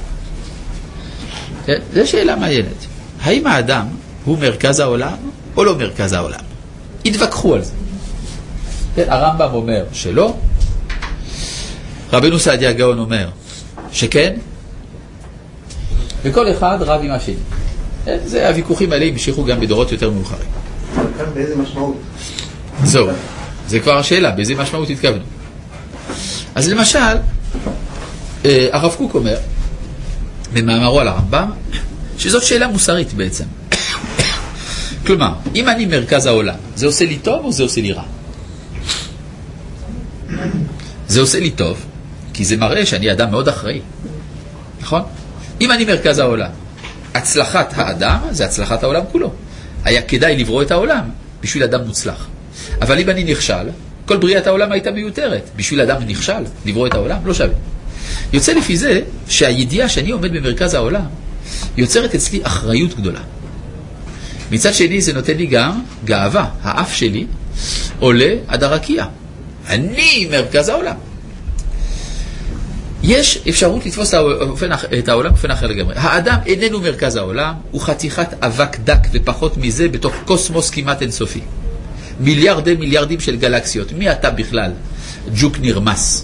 זו שאלה מעניינת. האם האדם הוא מרכז העולם או לא מרכז העולם? התווכחו על זה. הרמב"ם אומר שלא, רבנו סעדיה גאון אומר שכן, וכל אחד רב עם השני. זה הוויכוחים האלה המשיכו גם בדורות יותר מאוחרים. כאן באיזה משמעות? זהו, זה כבר השאלה, באיזה משמעות התכוונו. אז למשל, הרב קוק אומר, במאמרו על הרמב"ם, שזאת שאלה מוסרית בעצם. כלומר, אם אני מרכז העולם, זה עושה לי טוב או זה עושה לי רע? זה עושה לי טוב, כי זה מראה שאני אדם מאוד אחראי. נכון? אם אני מרכז העולם, הצלחת האדם זה הצלחת העולם כולו. היה כדאי לברוא את העולם בשביל אדם מוצלח. אבל אם אני נכשל, כל בריאת העולם הייתה מיותרת. בשביל אדם נכשל, לברוא את העולם, לא שווה. יוצא לפי זה שהידיעה שאני עומד במרכז העולם יוצרת אצלי אחריות גדולה. מצד שני זה נותן לי גם גאווה. האף שלי עולה עד הרקיע. אני מרכז העולם. יש אפשרות לתפוס את העולם באופן אחר לגמרי. האדם איננו מרכז העולם, הוא חתיכת אבק דק ופחות מזה בתוך קוסמוס כמעט אינסופי. מיליארדים של גלקסיות. מי אתה בכלל? ג'וק נרמס.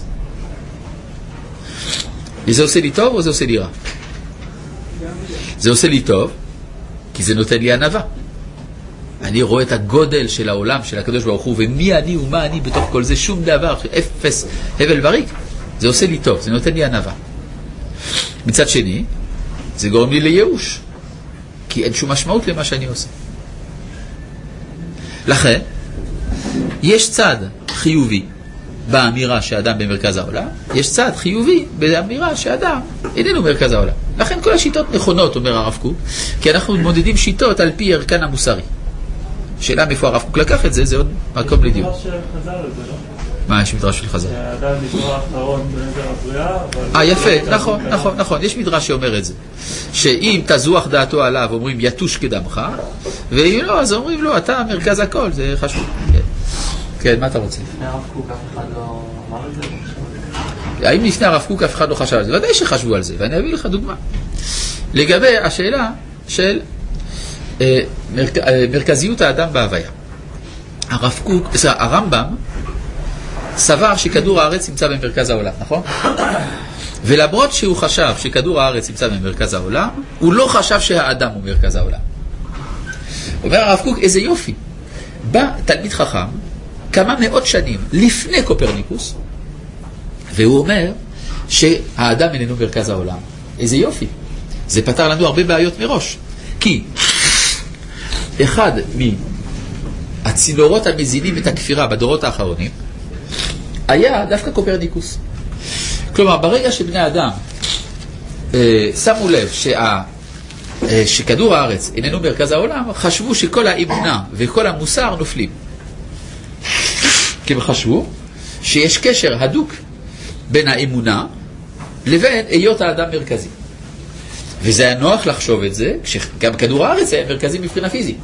וזה עושה לי טוב או זה עושה לי רע? זה עושה לי טוב כי זה נותן לי ענווה. אני רואה את הגודל של העולם, של הקדוש ברוך הוא, ומי אני ומה אני בתוך כל זה, שום דבר, אפס, הבל וריק. זה עושה לי טוב, זה נותן לי ענווה. מצד שני, זה גורם לי לייאוש, כי אין שום משמעות למה שאני עושה. לכן, יש צד חיובי באמירה שהאדם במרכז העולם, יש צד חיובי באמירה שהאדם איננו מרכז העולם. לכן כל השיטות נכונות, אומר הרב קוק, כי אנחנו מודדים שיטות על פי ערכן המוסרי. שאלה מאיפה הרב קוק לקח את זה, זה עוד מקום לדיון. יש מדרש של חז"ל על זה, לא? מה, יש מדרש של חז"ל? שהאדם נברא אחרון בנזר הבריאה. יפה, נכון. יש מדרש שאומר את זה. שאם תזוח דעתו עליו, אומרים יתוש כדמך, ואם לא, אז אומרים לו, אתה מרכז הכל, זה חשוב. כן, מה אתה רוצה? לפני הרב קוק אף אחד לא אמר את זה? האם לפני הרב קוק אף אחד לא חשב על זה? ודאי שחשבו על זה, ואני אביא לך דוגמה. לגבי השאלה של מרכזיות האדם בהוויה. הרב קוק, הרמב"ם, סבר שכדור הארץ נמצא במרכז העולם, נכון? ולמרות שהוא חשב שכדור הארץ נמצא במרכז העולם, הוא לא חשב שהאדם הוא מרכז העולם. אומר הרב קוק, איזה יופי. בא תלמיד חכם, כמה מאות שנים לפני קופרניקוס, והוא אומר שהאדם איננו מרכז העולם. איזה יופי. זה פתר לנו הרבה בעיות מראש. כי אחד מהצינורות המזינים את הכפירה בדורות האחרונים, היה דווקא קופרניקוס. כלומר, ברגע שבני אדם שמו לב שכדור הארץ איננו מרכז העולם, חשבו שכל האמונה וכל המוסר נופלים. כי הם חשבו שיש קשר הדוק בין האמונה לבין היות האדם מרכזי. וזה היה נוח לחשוב את זה, כשגם כדור הארץ היה מרכזי מבחינה פיזית.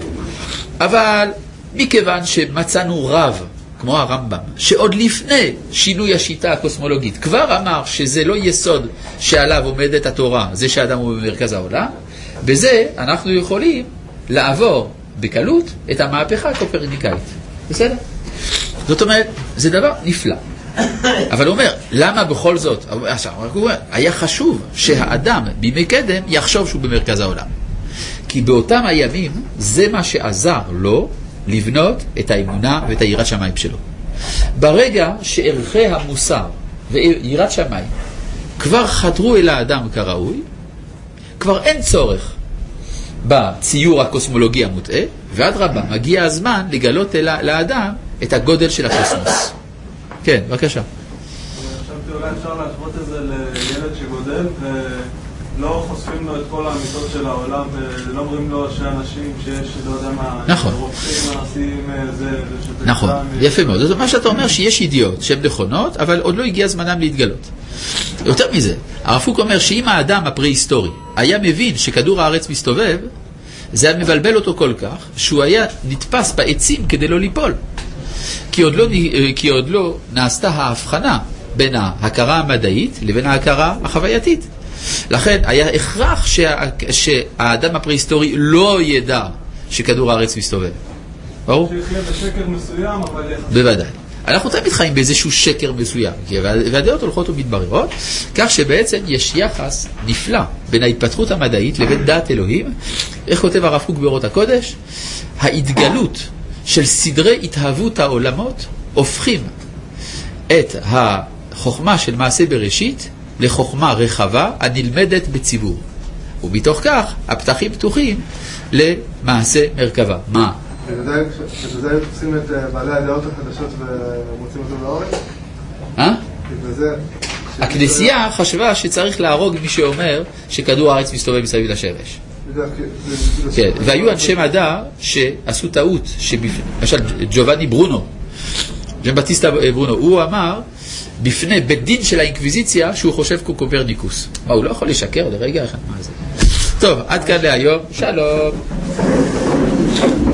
אבל מכיוון שמצאנו רב, כמו הרמב"ם, שעוד לפני שינוי השיטה הקוסמולוגית, כבר אמר שזה לא יסוד שעליו עומדת התורה, זה שהאדם הוא במרכז העולם, בזה אנחנו יכולים לעבור בקלות את המהפכה הקופרניקאית. בסדר? זאת אומרת, זה דבר נפלא. אבל הוא אומר, למה בכל זאת? עכשיו, הוא אומר, היה חשוב שהאדם בימי קדם יחשוב שהוא במרכז העולם. כי באותם הימים זה מה שעזר לו לבנות את האמונה ואת היראת שמיים שלו. ברגע שערכי המוסר ויראת שמיים כבר חדרו אל האדם כראוי, כבר אין צורך בציור הקוסמולוגי המוטעה, ועד רבה מגיע הזמן לגלות לאדם את הגודל של הקוסמוס. כן, בבקשה. חשבתי אולי אפשר להשוות את זה לילד שגודל ולא חושפים לו את כל האמיתות של העולם ולא אומרים לו שאנשים שיש, לא יודע מה, רופאים, מעשים, זה... נכון, יפה מאוד. זאת אומרת שאתה אומר שיש ידיעות שהן נכונות, אבל עוד לא הגיע זמנם להתגלות. יותר מזה, הרב קוק אומר שאם האדם הפרה-היסטורי היה מבין שכדור הארץ מסתובב, זה היה מבלבל אותו כל כך שהוא היה נתפס בעצים כדי לא ליפול. כי עוד לא נעשתה ההבחנה בין ההכרה המדעית לבין ההכרה החווייתית. לכן היה הכרח שהאדם הפרה-היסטורי לא ידע שכדור הארץ מסתובב. ברור? שיחיה בשקר מסוים, אבל... בוודאי. אנחנו תמיד חיים באיזשהו שקר מסוים, והדעות הולכות ומתבררות, כך שבעצם יש יחס נפלא בין ההתפתחות המדעית לבין דעת אלוהים. איך כותב הרב קוק באורות הקודש? ההתגלות של סדרי התהוות העולמות הופכים את החוכמה של מעשה בראשית לחוכמה רחבה הנלמדת בציבור. ומתוך כך הפתחים פתוחים למעשה מרכבה. מה? ובזה תופסים את בעלי הדעות החדשות ומוצאים אותו לאורץ? הכנסייה חשבה שצריך להרוג מי שאומר שכדור הארץ מסתובב מסביב לשמש. כן, והיו אנשי מדע שעשו טעות, למשל ג'ובאני ברונו, ז'אן בטיסטה ברונו, הוא אמר בפני בית דין של האינקוויזיציה שהוא חושב כקופרניקוס. מה, הוא לא יכול לשקר לרגע אחד? מה זה? טוב, עד כאן להיום. שלום.